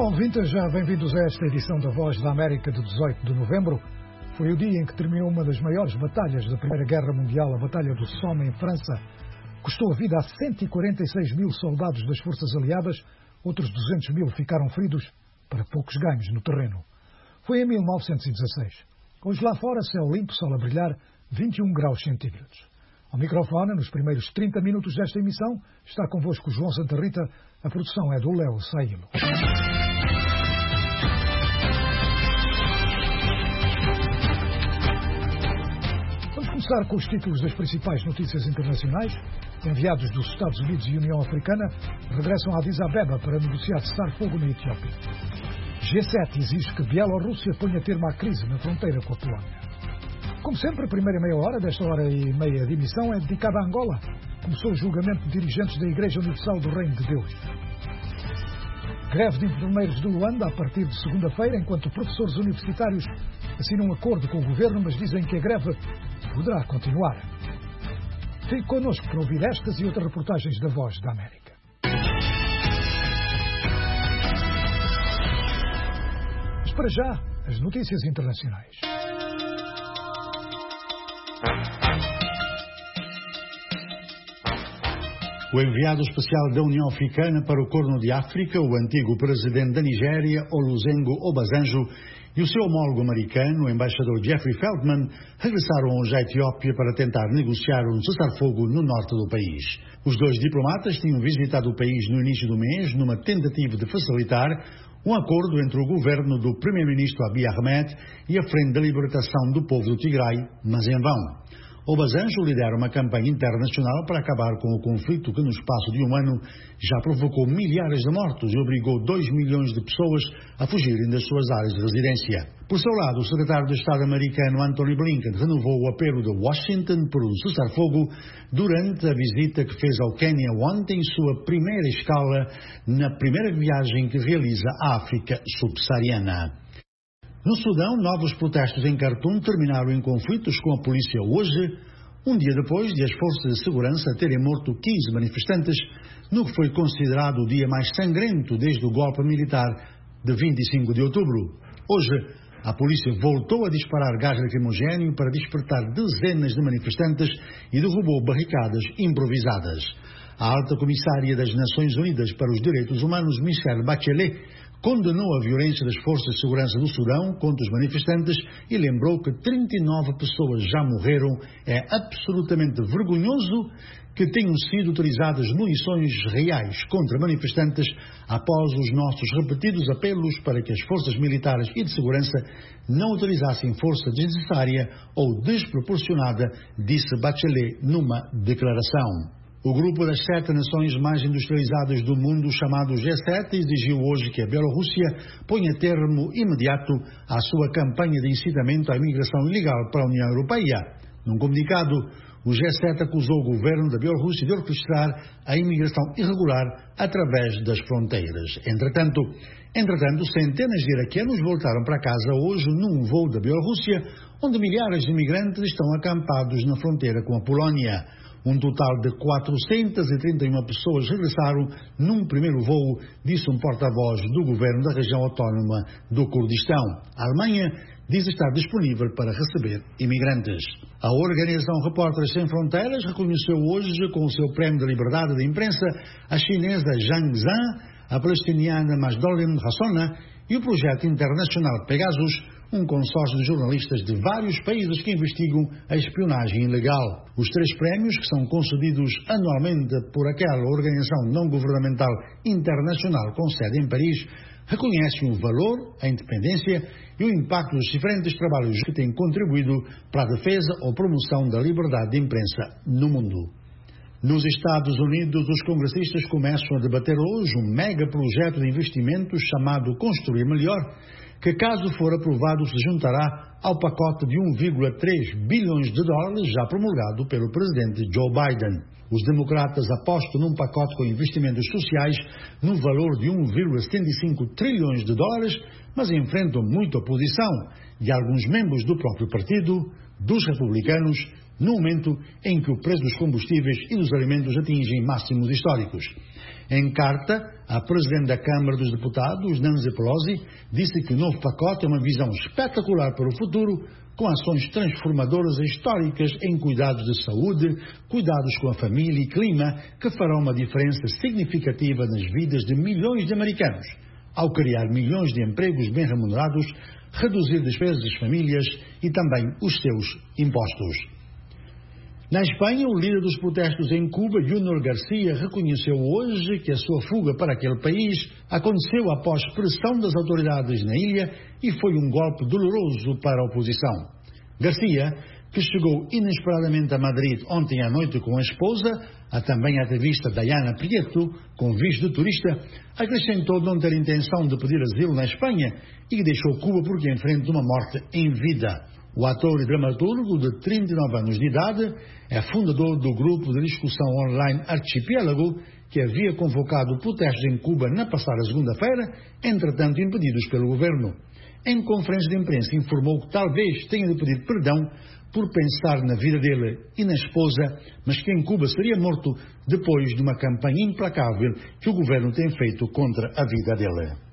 Olá, ouvintes, já bem-vindos a esta edição da Voz da América de 18 de novembro. Foi o dia em que terminou uma das maiores batalhas da Primeira Guerra Mundial, a Batalha do Somme, em França. Custou a vida a 146 mil soldados das forças aliadas, outros 200 mil ficaram feridos, para poucos ganhos no terreno. Foi em 1916. Hoje lá fora, céu limpo, sol a brilhar, 21 graus centígrados. Ao microfone, nos primeiros 30 minutos desta emissão, está convosco João Santa Rita. A produção é do Léo Saílo. Vamos começar com os títulos das principais notícias internacionais. Enviados dos Estados Unidos e União Africana regressam a Addis Abeba para negociar cessar-fogo na Etiópia. G7 exige que Bielorrússia ponha termo à crise na fronteira com a Polónia. Como sempre, a primeira meia hora desta hora e meia de emissão é dedicada a Angola. Começou o julgamento de dirigentes da Igreja Universal do Reino de Deus. Greve de enfermeiros de Luanda a partir de segunda-feira, enquanto professores universitários assinam um acordo com o governo, mas dizem que a greve poderá continuar. Fique connosco para ouvir estas e outras reportagens da Voz da América. Mas para já, as notícias internacionais. O enviado especial da União Africana para o Corno de África, o antigo presidente da Nigéria, Olusegun Obasanjo, e o seu homólogo americano, o embaixador Jeffrey Feltman, regressaram hoje à Etiópia para tentar negociar um cessar-fogo no norte do país. Os dois diplomatas tinham visitado o país no início do mês numa tentativa de facilitar um acordo entre o governo do primeiro-ministro Abiy Ahmed e a Frente da Libertação do Povo do Tigray, mas em vão. Obasanjo lidera uma campanha internacional para acabar com o conflito que no espaço de um ano já provocou milhares de mortos e obrigou 2 milhões de pessoas a fugirem das suas áreas de residência. Por seu lado, o secretário de Estado americano Antony Blinken renovou o apelo de Washington por um cessar-fogo durante a visita que fez ao Quênia ontem, sua primeira escala na primeira viagem que realiza à África subsaariana. No Sudão, novos protestos em Khartoum terminaram em conflitos com a polícia hoje, um dia depois de as forças de segurança terem morto 15 manifestantes, no que foi considerado o dia mais sangrento desde o golpe militar de 25 de outubro. Hoje, a polícia voltou a disparar gás lacrimogéneo para despertar dezenas de manifestantes e derrubou barricadas improvisadas. A alta comissária das Nações Unidas para os Direitos Humanos, Michelle Bachelet, condenou a violência das forças de segurança do Sudão contra os manifestantes e lembrou que 39 pessoas já morreram. É absolutamente vergonhoso que tenham sido utilizadas munições reais contra manifestantes após os nossos repetidos apelos para que as forças militares e de segurança não utilizassem força desnecessária ou desproporcionada, disse Bachelet numa declaração. O grupo das 7 nações mais industrializadas do mundo, chamado G7, exigiu hoje que a Bielorrússia ponha termo imediato à sua campanha de incitamento à imigração ilegal para a União Europeia. Num comunicado, o G7 acusou o governo da Bielorrússia de orquestrar a imigração irregular através das fronteiras. Entretanto, centenas de iraquianos voltaram para casa hoje num voo da Bielorrússia, onde milhares de imigrantes estão acampados na fronteira com a Polónia. Um total de 431 pessoas regressaram num primeiro voo, disse um porta-voz do governo da região autónoma do Kurdistão. A Alemanha diz estar disponível para receber imigrantes. A organização Repórteres Sem Fronteiras reconheceu hoje com o seu prémio de liberdade de imprensa a chinesa Zhang Zhan, a palestiniana Majdolim Hassona e o projeto internacional Pegasus, um consórcio de jornalistas de vários países que investigam a espionagem ilegal. Os 3 prémios, que são concedidos anualmente por aquela organização não-governamental internacional com sede em Paris, reconhecem o valor, a independência e o impacto dos diferentes trabalhos que têm contribuído para a defesa ou promoção da liberdade de imprensa no mundo. Nos Estados Unidos, os congressistas começam a debater hoje um mega projeto de investimento chamado Construir Melhor, que, caso for aprovado, se juntará ao pacote de 1,3 bilhões de dólares já promulgado pelo presidente Joe Biden. Os democratas apostam num pacote com investimentos sociais no valor de 1,75 trilhões de dólares, mas enfrentam muita oposição de alguns membros do próprio partido, dos republicanos no momento em que o preço dos combustíveis e dos alimentos atingem máximos históricos. Em carta, a Presidente da Câmara dos Deputados, Nancy Pelosi, disse que o novo pacote é uma visão espetacular para o futuro, com ações transformadoras e históricas em cuidados de saúde, cuidados com a família e clima, que farão uma diferença significativa nas vidas de milhões de americanos, ao criar milhões de empregos bem remunerados, reduzir despesas das famílias e também os seus impostos. Na Espanha, o líder dos protestos em Cuba, Junior Garcia, reconheceu hoje que a sua fuga para aquele país aconteceu após pressão das autoridades na ilha e foi um golpe doloroso para a oposição. Garcia, que chegou inesperadamente a Madrid ontem à noite com a esposa, a também ativista Diana Prieto, com visto de turista, acrescentou não ter intenção de pedir asilo na Espanha e que deixou Cuba porque enfrenta uma morte em vida. O ator e dramaturgo de 39 anos de idade é fundador do grupo de discussão online Archipiélago, que havia convocado protestos em Cuba na passada segunda-feira, entretanto impedidos pelo governo. Em conferência de imprensa informou que talvez tenha de pedir perdão por pensar na vida dele e na esposa, mas que em Cuba seria morto depois de uma campanha implacável que o governo tem feito contra a vida dele.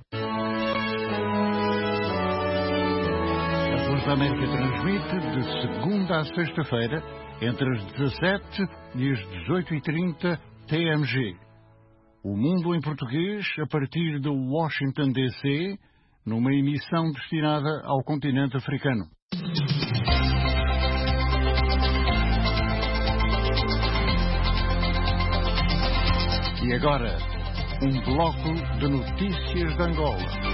A América transmite de segunda a sexta-feira, entre as 17 e as 18h30 TMG. O Mundo em Português, a partir de Washington, D.C., numa emissão destinada ao continente africano. E agora, um bloco de notícias de Angola.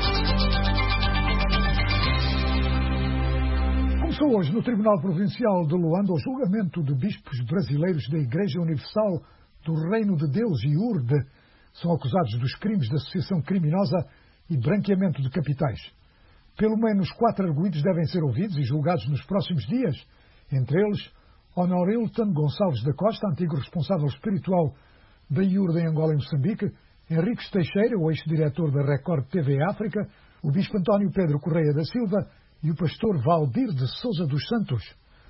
Começou hoje no Tribunal Provincial de Luanda o julgamento de bispos brasileiros da Igreja Universal do Reino de Deus, IURD. São acusados dos crimes de associação criminosa e branqueamento de capitais. Pelo menos 4 arguidos devem ser ouvidos e julgados nos próximos dias. Entre eles, Honorilton Gonçalves da Costa, antigo responsável espiritual da IURD em Angola e Moçambique, Henriques Teixeira, o ex-diretor da Record TV África, o bispo António Pedro Correia da Silva e o pastor Valdir de Sousa dos Santos.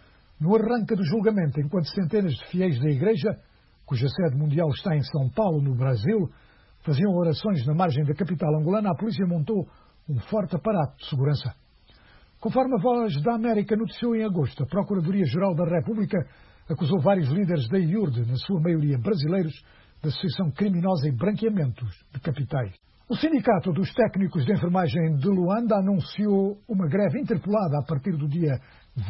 No arranque do julgamento, enquanto centenas de fiéis da Igreja, cuja sede mundial está em São Paulo, no Brasil, faziam orações na margem da capital angolana, a polícia montou um forte aparato de segurança. Conforme a Voz da América noticiou em agosto, a Procuradoria-Geral da República acusou vários líderes da IURD, na sua maioria brasileiros, de associação criminosa e branqueamentos de capitais. O Sindicato dos Técnicos de Enfermagem de Luanda anunciou uma greve interpelada a partir do dia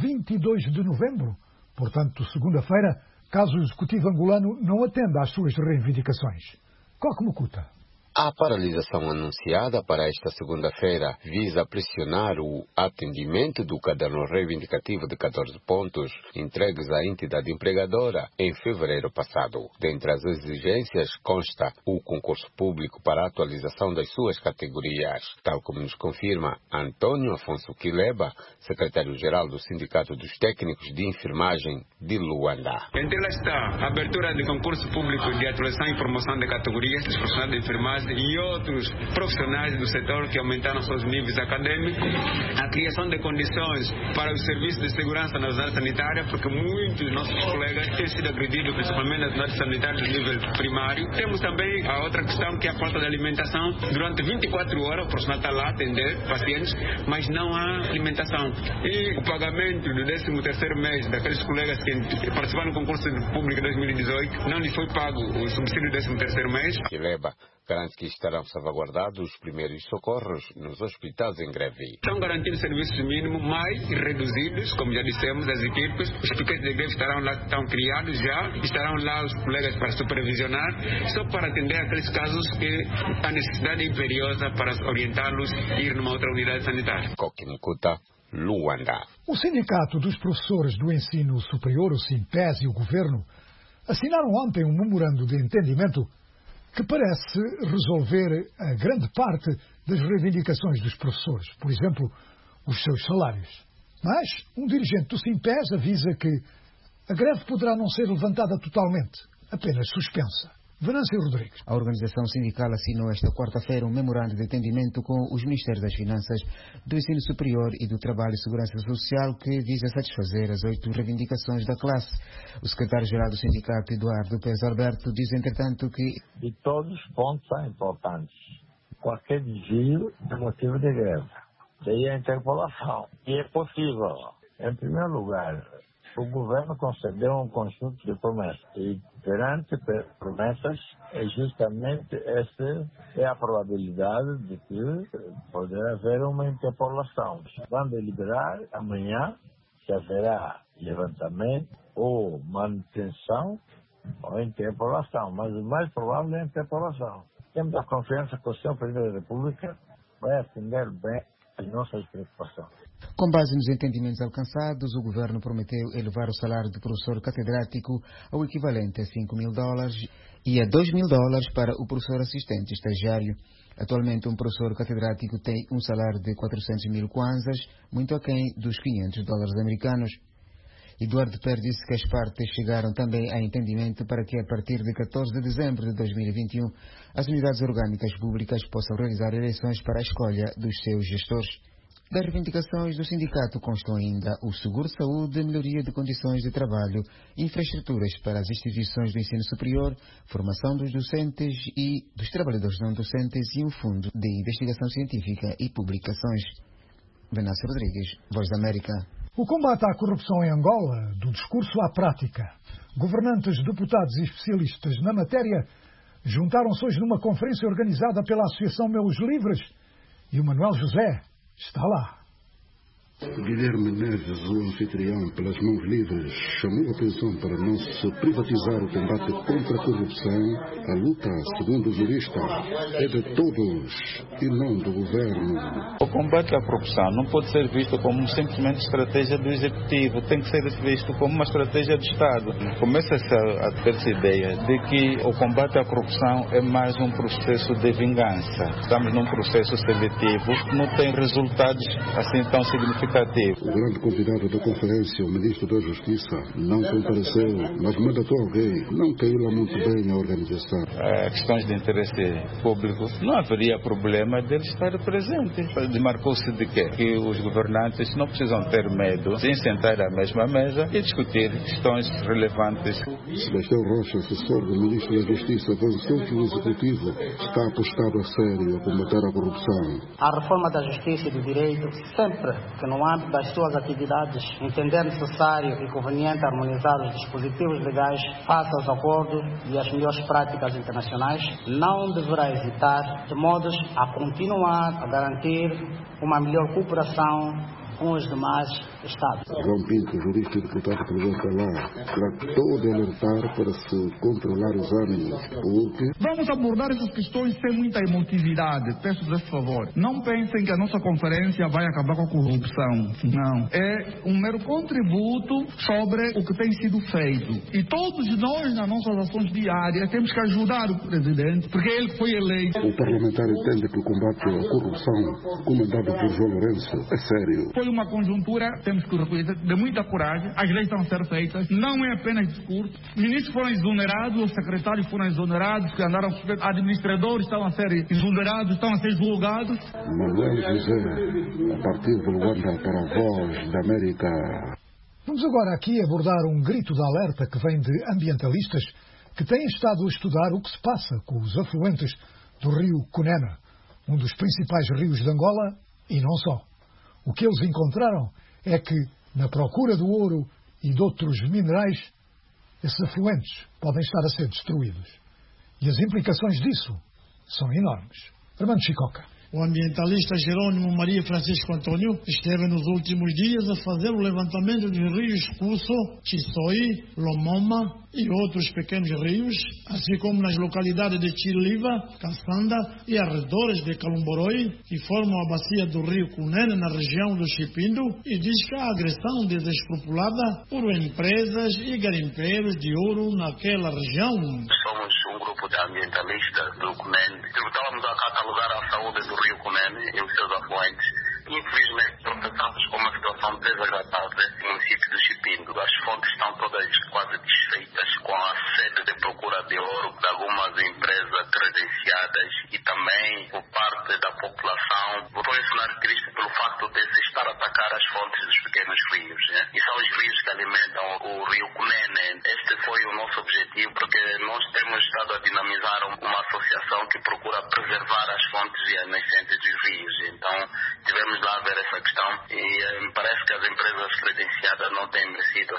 22 de novembro, portanto, segunda-feira, caso o Executivo angolano não atenda às suas reivindicações. Coque Mukuta. A paralisação anunciada para esta segunda-feira visa pressionar o atendimento do caderno reivindicativo de 14 pontos entregues à entidade empregadora em fevereiro passado. Dentre as exigências consta o concurso público para a atualização das suas categorias, tal como nos confirma Antônio Afonso Quileba, secretário-geral do Sindicato dos Técnicos de Enfermagem de Luanda. Entre ela está a abertura de concurso público de atualização e promoção de categorias dos profissionais de enfermagem e outros profissionais do setor que aumentaram seus níveis acadêmicos, a criação de condições para os serviços de segurança na zona sanitária, porque muitos dos nossos colegas têm sido agredidos, principalmente nas zonas sanitárias do nível primário. Temos também a outra questão, que é a falta de alimentação. Durante 24 horas o profissional está lá a atender pacientes, mas não há alimentação. E o pagamento do 13º mês daqueles colegas que participaram do concurso público de 2018, não lhes foi pago o subsídio do 13º mês. Garante que estarão salvaguardados os primeiros socorros nos hospitais em greve. Estão garantidos serviços mínimos mais reduzidos, como já dissemos, as equipes. Os piquetes de greve estarão lá, estão criados já, estarão lá os colegas para supervisionar, só para atender aqueles casos que a necessidade é imperiosa para orientá-los a ir numa outra unidade sanitária. Coque Mukuta, Luanda. O Sindicato dos Professores do Ensino Superior, o SINPES, e o Governo assinaram ontem um memorando de entendimento que parece resolver a grande parte das reivindicações dos professores, por exemplo, os seus salários. Mas um dirigente do SINPES avisa que a greve poderá não ser levantada totalmente, apenas suspensa. Venâncio Rodrigues. A organização sindical assinou esta quarta-feira um memorando de entendimento com os Ministérios das Finanças, do Ensino Superior e do Trabalho e Segurança Social, que visa satisfazer as 8 reivindicações da classe. O secretário-geral do sindicato, Eduardo Pérez Alberto, diz, entretanto, que... E todos os pontos são importantes. Qualquer desvio é motivo de greve. Daí a interpelação. E é possível. Em primeiro lugar, o governo concedeu um conjunto de promessas. E perante promessas, é justamente essa é a probabilidade de que poderá haver uma interpolação. Vão deliberar amanhã se haverá levantamento ou manutenção ou interpolação. Mas o mais provável é a interpolação. Temos a confiança que o Sr. Presidente da República vai atender bem as nossas preocupações. Com base nos entendimentos alcançados, o governo prometeu elevar o salário do professor catedrático ao equivalente a $5.000 e a $2.000 para o professor assistente estagiário. Atualmente, um professor catedrático tem um salário de 400.000 kwanzas, muito aquém dos $500 americanos. Eduardo Pérez disse que as partes chegaram também a entendimento para que, a partir de 14 de dezembro de 2021, as unidades orgânicas públicas possam realizar eleições para a escolha dos seus gestores. Das reivindicações do sindicato constam ainda o seguro-saúde, melhoria de condições de trabalho, infraestruturas para as instituições do ensino superior, formação dos docentes e dos trabalhadores não docentes e um fundo de investigação científica e publicações. Venâncio Rodrigues, Voz da América. O combate à corrupção em Angola, do discurso à prática. Governantes, deputados e especialistas na matéria juntaram-se hoje numa conferência organizada pela Associação Meus Livres e o Manuel José está lá. Guilherme Neves, o anfitrião, pelas Mãos Livres, chamou a atenção para não se privatizar o combate contra a corrupção. A luta, segundo o jurista, é de todos e não do governo. O combate à corrupção não pode ser visto como simplesmente estratégia do Executivo, tem que ser visto como uma estratégia do Estado. Começa-se a ter-se ideia de que o combate à corrupção é mais um processo de vingança. Estamos num processo seletivo, não tem resultados assim tão significativos. O grande convidado da conferência, o Ministro da Justiça, não compareceu, mas mandatou alguém. Não caiu lá muito bem a organização. Questões de interesse público, não haveria problema dele estar presente. Demarcou-se de quê? Que os governantes não precisam ter medo de sentar à mesma mesa e discutir questões relevantes. Sebastião Rocha, assessor do Ministro da Justiça, avançou que o Executivo está apostado a sério a combater a corrupção. A reforma da Justiça e do Direito, sempre que no âmbito das suas atividades entender necessário e conveniente harmonizar os dispositivos legais face aos acordos e às melhores práticas internacionais, não deverá hesitar de modos a continuar a garantir uma melhor cooperação com os demais Estados. João Pinto, jurista e deputado presente lá, tratou de alertar para se controlar os ânimos, porque... Vamos abordar essas questões sem muita emotividade, peço esse favor. Não pensem que a nossa conferência vai acabar com a corrupção, não. É um mero contributo sobre o que tem sido feito. E todos nós, nas nossas ações diárias, temos que ajudar o Presidente, porque ele foi eleito. O parlamentar entende que o combate à corrupção, comandado por João Lourenço, é sério. Foi uma conjuntura, temos que reconhecer, de muita coragem. As leis estão a ser feitas, não é apenas discurso. Ministros foram exonerados, os secretários foram exonerados, que andaram suspeitos, administradores estão a ser exonerados, estão a ser julgados. Manuel José, a partir de Luanda para a Voz da América. Vamos agora aqui abordar um grito de alerta que vem de ambientalistas que têm estado a estudar o que se passa com os afluentes do rio Cunene, um dos principais rios de Angola e não só. O que eles encontraram é que, na procura do ouro e de outros minerais, esses afluentes podem estar a ser destruídos. E as implicações disso são enormes. Armando Chicoca. O ambientalista Jerônimo Maria Francisco Antônio esteve nos últimos dias a fazer o levantamento dos rios Cusso, Chisoi, Lomoma e outros pequenos rios, assim como nas localidades de Chiliva, Caçanda e arredores de Calumboroi, que formam a bacia do rio Cunene na região do Chipindo, e diz que a agressão desescrupulada por empresas e garimpeiros de ouro naquela região. Somos um grupo de ambientalistas do Cunene. Estávamos a catalogar a saúde do rio Cunene e os seus afluentes. Infelizmente, tropeçamos com uma situação desagradável desse município do Chipindo. As fontes estão todas quase desfeitas, com a sede de procura de ouro de algumas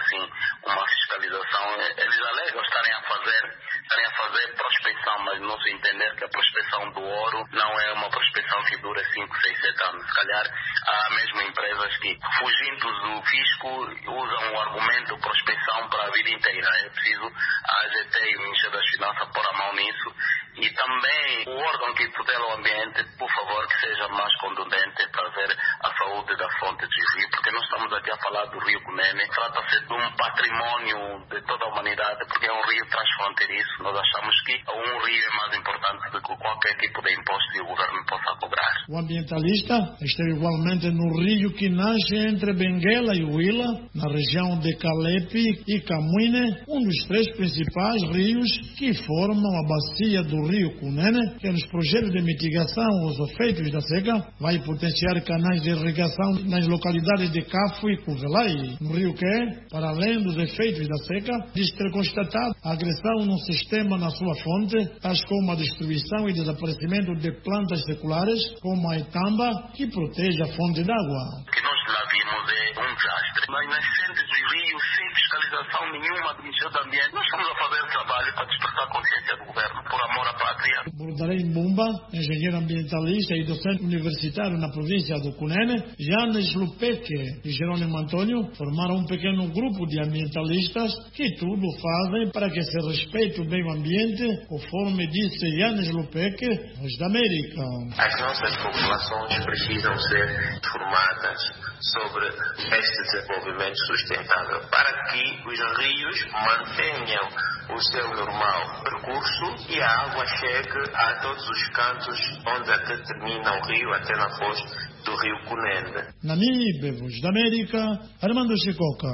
assim uma fiscalização. Eles alegam estarem a fazer prospecção, mas no nosso entender que a prospecção do ouro não é uma prospecção que dura 5, 6, 7 anos. Se calhar há mesmo empresas que, fugindo do fisco, usam o argumento prospecção para a vida inteira. É preciso a AGT e o Ministério das Finanças pôr a mão nisso, e também o órgão que tutela o ambiente, por favor, que seja mais contundente para ver a saúde da fonte de rio, porque nós estamos aqui a falar do rio Cunene. Trata-se de um património de toda a humanidade, porque é um rio transfronteiriço. Nós achamos que um rio é mais importante do que qualquer tipo de imposto que o governo possa cobrar. O ambientalista esteve igualmente no rio que nasce entre Benguela e Huila, na região de Calepe e Camuine, um dos 3 principais rios que formam a bacia do rio Cunene, que nos projetos de mitigação aos efeitos da seca vai potenciar canais de irrigação nas localidades de Cafo e Cuvelai, no rio que, para além dos efeitos da seca, diz ter constatado a agressão no sistema na sua fonte, tais como a destruição e desaparecimento de plantas seculares, como a Itamba, que protege a fonte d'água. O que nós lá vimos é um desastre. Nas nascentes do rio, sem fiscalização nenhuma do Ministério do Ambiente, nós estamos a fazer trabalho para despertar a consciência do governo, por amor à pátria. Bordarém Bumba, engenheiro ambientalista e docente universitário na província do Cunene, Janes Lupeque e Jerônimo Antônio formaram um pequeno grupo de ambientalistas que tudo fazem para que se respeite o meio ambiente, conforme disse Janes Lupeque, Voz da América. As nossas populações precisam ser informadas sobre este desenvolvimento sustentável para que os rios mantenham o seu normal percurso e a água chegue a todos os cantos onde até termina o rio, até na foz do rio Cunene. Namibe, Voz da América, Armando Chicoca.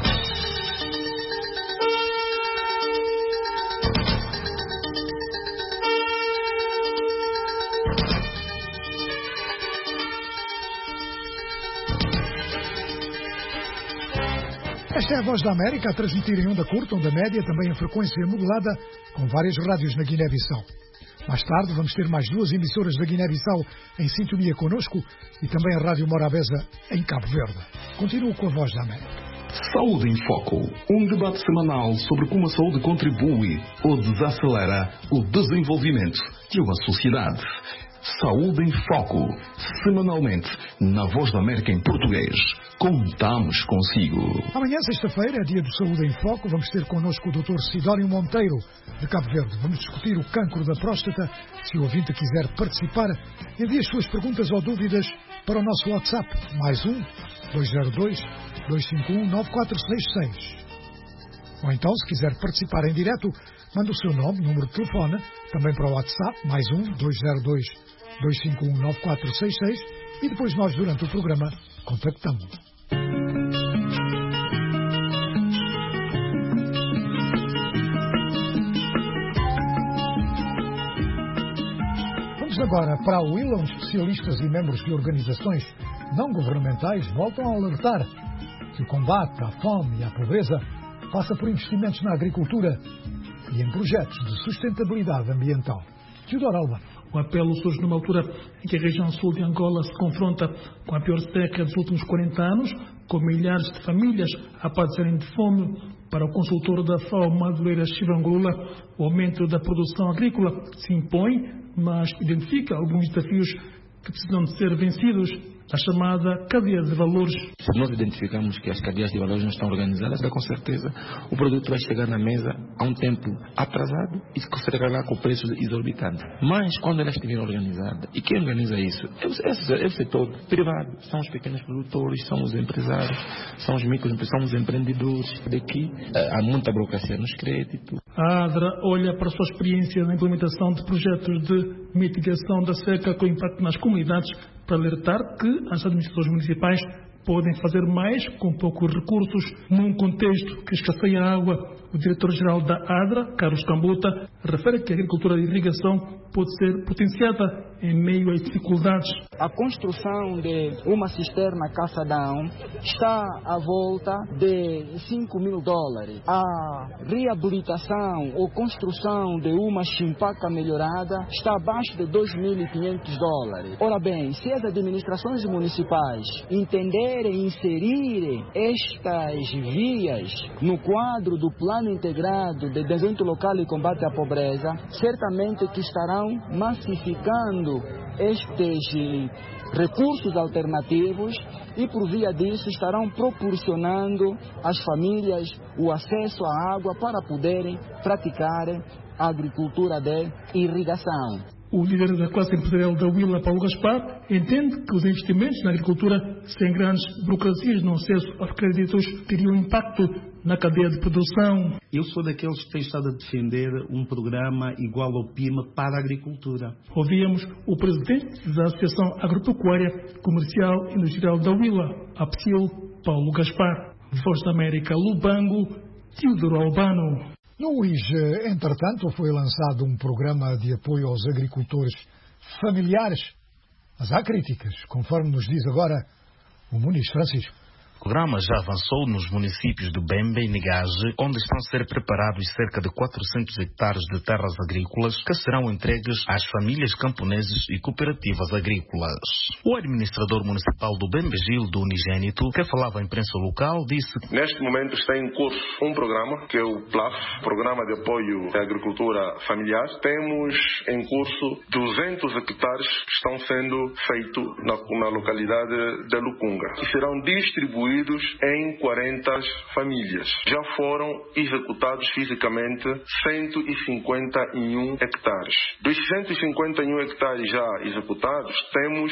Esta é a Voz da América a transmitir em onda curta, onda média, também em frequência modulada, com várias rádios na Guiné-Bissau. Mais tarde vamos ter mais 2 emissoras da Guiné-Bissau em sintonia connosco e também a Rádio Morabeza em Cabo Verde. Continuo com a Voz da América. Saúde em Foco, um debate semanal sobre como a saúde contribui ou desacelera o desenvolvimento de uma sociedade. Saúde em Foco, semanalmente, na Voz da América em português. Contamos consigo. Amanhã, sexta-feira, é dia do Saúde em Foco. Vamos ter connosco o Dr. Sidónio Monteiro, de Cabo Verde. Vamos discutir o cancro da próstata. Se o ouvinte quiser participar, envie as suas perguntas ou dúvidas para o nosso WhatsApp, +1 202 251 9466. Ou então, se quiser participar em direto, manda o seu nome, número de telefone, também para o WhatsApp, +1 202 251 9466, e depois nós, durante o programa, contactamos. Vamos agora para a Huila, onde especialistas e membros de organizações não governamentais voltam a alertar que o combate à fome e à pobreza passa por investimentos na agricultura e em projetos de sustentabilidade ambiental. Teodoro Albano. O apelo surge numa altura em que a região sul de Angola se confronta com a pior seca dos últimos 40 anos, com milhares de famílias a padecerem de fome. Para o consultor da FAO, Madureira Chivangula, o aumento da produção agrícola se impõe, mas identifica alguns desafios que precisam de ser vencidos. A chamada cadeia de valores. Se nós identificamos que as cadeias de valores não estão organizadas, com certeza o produto vai chegar na mesa a um tempo atrasado e se chegará com preços exorbitantes. Mas quando ela estiver organizada, e quem organiza isso? É o setor privado. São os pequenos produtores, são os empresários, são os microempresários, são os empreendedores. Daqui há muita burocracia nos créditos. A ADRA olha para a sua experiência na implementação de projetos de mitigação da seca com impacto nas comunidades para alertar que as administrações municipais podem fazer mais com poucos recursos. Num contexto que escasseia água, o diretor-geral da ADRA, Carlos Cambuta, refere que a agricultura de irrigação pode ser potenciada em meio às dificuldades. A construção de uma cisterna Caçadão está à volta de $5.000. A reabilitação ou construção de uma chimpaca melhorada está abaixo de $2.500. Ora bem, se as administrações municipais entenderem e inserirem estas vias no quadro do Plano Integrado de Desenvolvimento Local e Combate à Pobreza, certamente que estarão massificando estes recursos alternativos e, por via disso, estarão proporcionando às famílias o acesso à água para poderem praticar a agricultura de irrigação. O líder da classe empresarial da Huila, Paulo Gaspar, entende que os investimentos na agricultura sem grandes burocracias no acesso aos créditos teriam impacto na cadeia de produção. Eu sou daqueles que têm estado a defender um programa igual ao PIMA para a agricultura. Ouvíamos o presidente da Associação Agropecuária Comercial e Industrial da Huila, APSIL, Paulo Gaspar. Voz da América, Lubango, Teodoro Albano. No UIJ, entretanto, foi lançado um programa de apoio aos agricultores familiares, mas há críticas, conforme nos diz agora o Muniz Francisco. O programa já avançou nos municípios do Bembe e Negaje, onde estão a ser preparados cerca de 400 hectares de terras agrícolas que serão entregues às famílias camponeses e cooperativas agrícolas. O administrador municipal do Bembe, Gil do Unigênito, que falava à imprensa local, disse que neste momento está em curso um programa, que é o PLAF, Programa de Apoio à Agricultura Familiar. Temos em curso 200 hectares que estão sendo feitos na localidade de Lucunga, que serão distribuídos em 40 famílias. Já foram executados fisicamente 151 hectares. Dos 151 hectares já executados, temos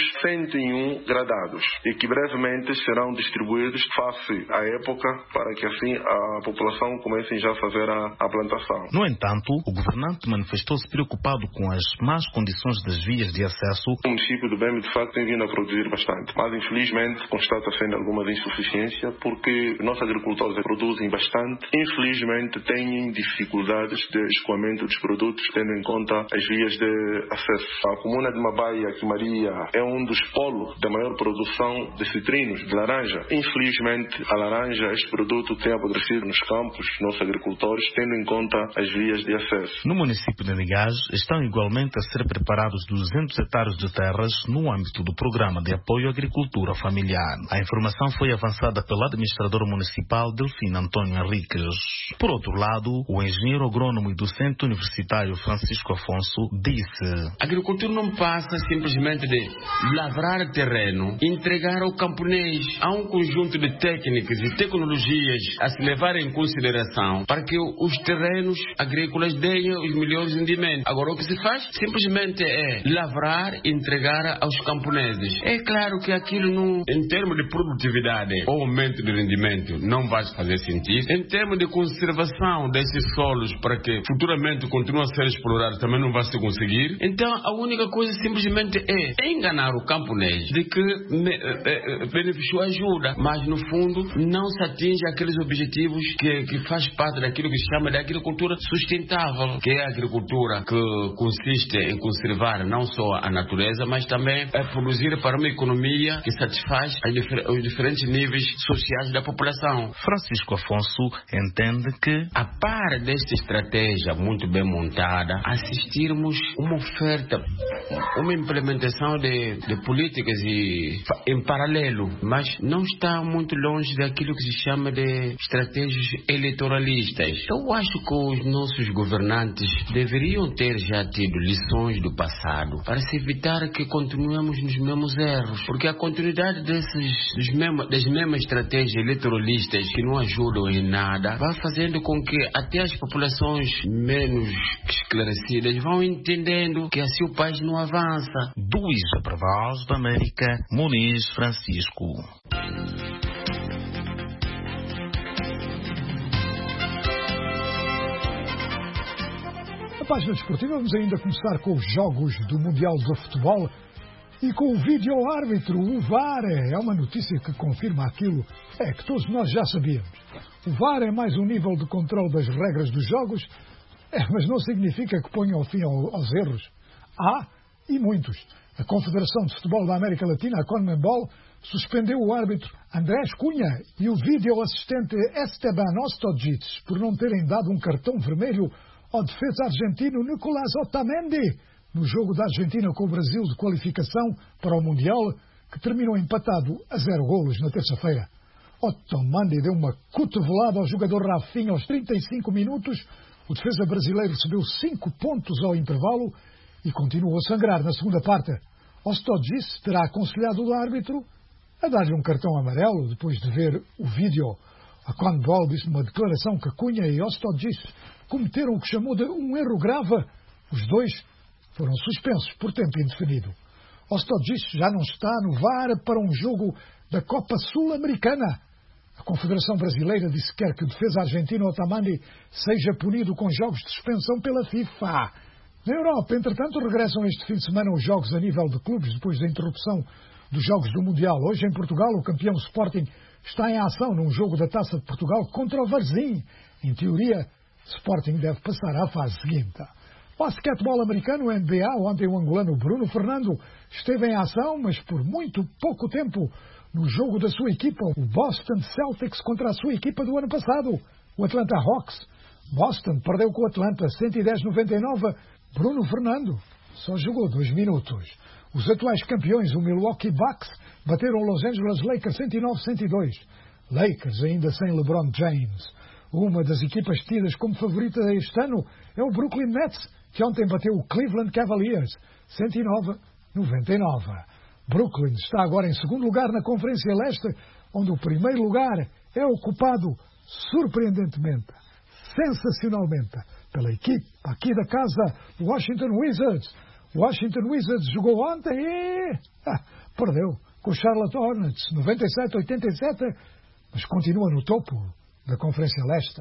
101 gradados e que brevemente serão distribuídos face à época para que assim a população comece já a fazer a plantação. No entanto, o governante manifestou-se preocupado com as más condições das vias de acesso. O município do Bembe de facto tem vindo a produzir bastante, mas infelizmente constata-se algumas insuficiências porque nossos agricultores produzem bastante, infelizmente têm dificuldades de escoamento dos produtos, tendo em conta as vias de acesso. A comuna de Mabaia, aqui Maria, é um dos polos da maior produção de citrinos, de laranja. Infelizmente, a laranja, este produto tem apodrecido nos campos dos nossos agricultores, tendo em conta as vias de acesso. No município de Negage, estão igualmente a ser preparados 200 hectares de terras no âmbito do Programa de Apoio à Agricultura Familiar. A informação foi avançada pelo administrador municipal Delfino Antônio Henriques. Por outro lado, o engenheiro agrônomo e docente universitário Francisco Afonso disse: a agricultura não passa simplesmente de lavrar terreno, entregar ao camponês. Há um conjunto de técnicas e tecnologias a se levar em consideração para que os terrenos agrícolas deem os melhores rendimentos. Agora, o que se faz simplesmente é lavrar e entregar aos camponeses. É claro que aquilo, em termos de produtividade ou aumento de rendimento, não vai fazer sentido. Em termos de conservação desses solos para que futuramente continue a ser explorado, também não vai se conseguir. Então, a única coisa simplesmente é enganar o camponês de que benefício ajuda, mas no fundo não se atinge aqueles objetivos que faz parte daquilo que se chama de agricultura sustentável, que é a agricultura que consiste em conservar não só a natureza, mas também produzir para uma economia que satisfaz os diferentes níveis sociais da população. Francisco Afonso entende que, a par desta estratégia muito bem montada, assistirmos uma oferta, uma implementação de políticas em paralelo, mas não está muito longe daquilo que se chama de estratégias eleitoralistas. Eu acho que os nossos governantes deveriam ter já tido lições do passado para se evitar que continuemos nos mesmos erros, porque a continuidade das mesmas estratégias eleitoralistas que não ajudam em nada vai fazendo com que até as populações menos esclarecidas vão entendendo que assim o país não avança. Do IJA para a Voz da América, Muniz Francisco. Na página desportiva vamos ainda começar com os jogos do Mundial de Futebol e com o vídeo-árbitro, o VAR. É uma notícia que confirma aquilo que todos nós já sabíamos. O VAR é mais um nível de controle das regras dos jogos, mas não significa que ponha ao fim aos erros. E muitos. A Confederação de Futebol da América Latina, a CONMEBOL, suspendeu o árbitro Andrés Cunha e o vídeo-assistente Esteban Ostodjic por não terem dado um cartão vermelho ao defesa argentino Nicolás Otamendi no jogo da Argentina com o Brasil de qualificação para o Mundial, que terminou empatado a 0 golos na terça-feira. Otamendi deu uma cotovelada ao jogador Rafinha aos 35 minutos. O defesa brasileiro recebeu 5 pontos ao intervalo e continuou a sangrar na segunda parte. Ostodjic terá aconselhado o árbitro a dar-lhe um cartão amarelo depois de ver o vídeo. A CONMEBOL disse numa declaração que Cunha e Ostodjic cometeram o que chamou de um erro grave. Os dois foram suspensos por tempo indefinido. Ostodjic já não está no VAR para um jogo da Copa Sul-Americana. A Confederação Brasileira disse que quer que o defesa argentino Otamendi seja punido com jogos de suspensão pela FIFA. Na Europa, entretanto, regressam este fim de semana os jogos a nível de clubes depois da interrupção dos jogos do Mundial. Hoje, em Portugal, o campeão Sporting está em ação num jogo da Taça de Portugal contra o Varzim. Em teoria, Sporting deve passar à fase seguinte. Basquetebol americano, NBA, ontem o angolano Bruno Fernando esteve em ação, mas por muito pouco tempo, no jogo da sua equipa, o Boston Celtics contra a sua equipa do ano passado, o Atlanta Hawks. Boston perdeu com o Atlanta 110-99. Bruno Fernando só jogou 2 minutos. Os atuais campeões, o Milwaukee Bucks, bateram o Los Angeles Lakers 109-102. Lakers ainda sem LeBron James. Uma das equipas tidas como favorita este ano é o Brooklyn Nets, que ontem bateu o Cleveland Cavaliers 109-99. Brooklyn está agora em segundo lugar na Conferência Leste, onde o primeiro lugar é ocupado, surpreendentemente, sensacionalmente, pela equipe aqui da casa, Washington Wizards. Washington Wizards jogou ontem e perdeu com o Charlotte Hornets 97-87, mas continua no topo da Conferência Leste.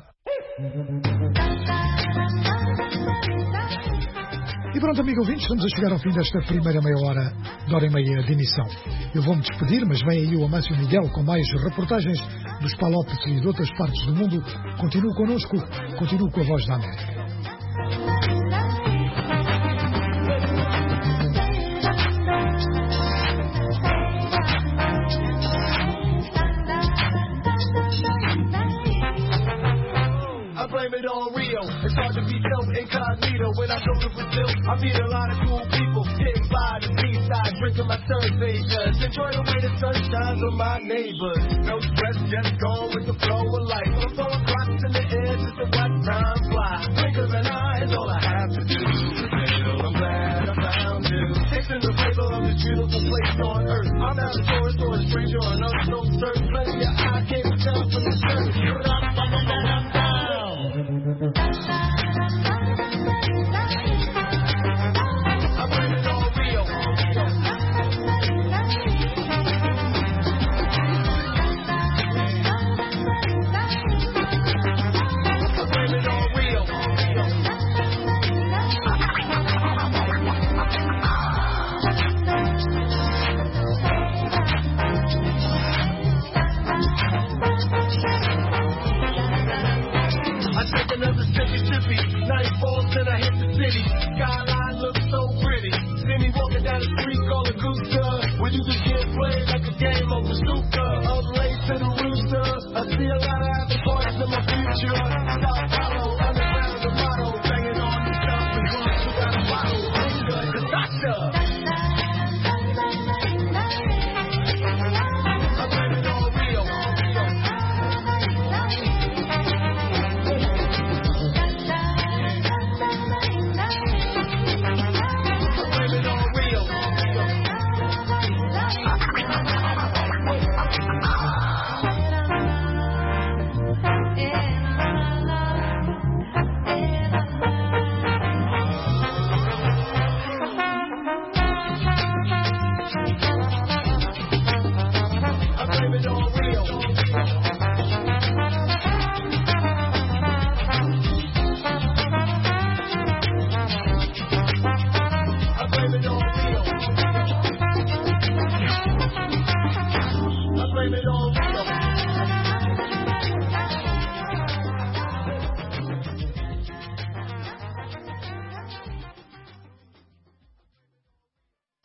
E pronto, amigo ouvinte, estamos a chegar ao fim desta primeira meia hora, de hora e meia de emissão. Eu vou-me despedir, mas vem aí o Amácio Miguel com mais reportagens dos Palopes e de outras partes do mundo. Continue connosco, continue com a Voz da América. It's hard to be incognito when I go to Brazil. I meet a lot of cool people sitting by the seaside, drinking my cervezas. Enjoy the way the sun shines on my neighbors. No stress, just going with the flow of life. I'm throwing rocks in the air just to watch time fly. Blink of an eye is all I have to do. I'm glad I found you. Tasting the flavor of this beautiful place on earth. I'm not a tourist or a stranger on earth, no search. Plenty of I can't tell from the surface.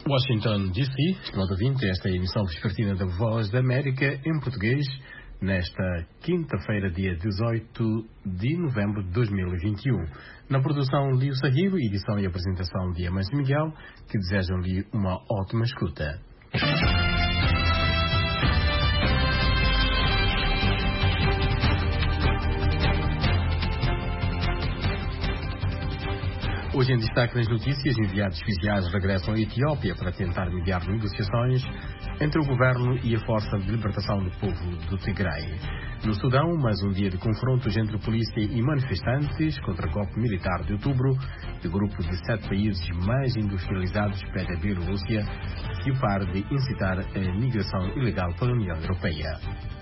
Washington, D.C., estimado ouvinte, esta é a emissão vespertina da Voz da América em português, nesta quinta-feira, dia 18 de novembro de 2021. Na produção, Lío Sahib, edição e apresentação de Amâncio Miguel, que desejam-lhe uma ótima escuta. Hoje em destaque nas notícias, enviados especiais regressam à Etiópia para tentar mediar negociações entre o governo e a Força de Libertação do Povo do Tigray. No Sudão, mais um dia de confrontos entre polícia e manifestantes contra o golpe militar de outubro. O grupo de 7 países mais industrializados pede à Bielorrússia que pare de incitar a migração ilegal para a União Europeia.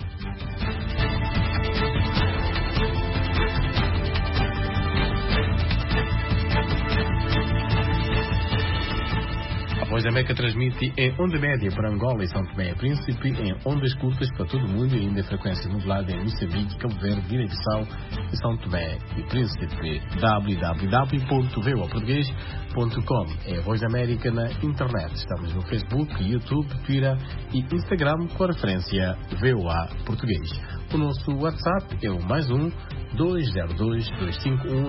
A Voz da América transmite em onda média para Angola e São Tomé e Príncipe, em ondas curtas para todo o mundo e ainda frequência modulada em Moçambique, Cabo Verde, Guiné-Bissau e São Tomé e Príncipe. www.voaportugues.com é a Voz da América na internet. Estamos no Facebook, YouTube, Twitter e Instagram com a referência VOA Português. O nosso WhatsApp é o +1 202 251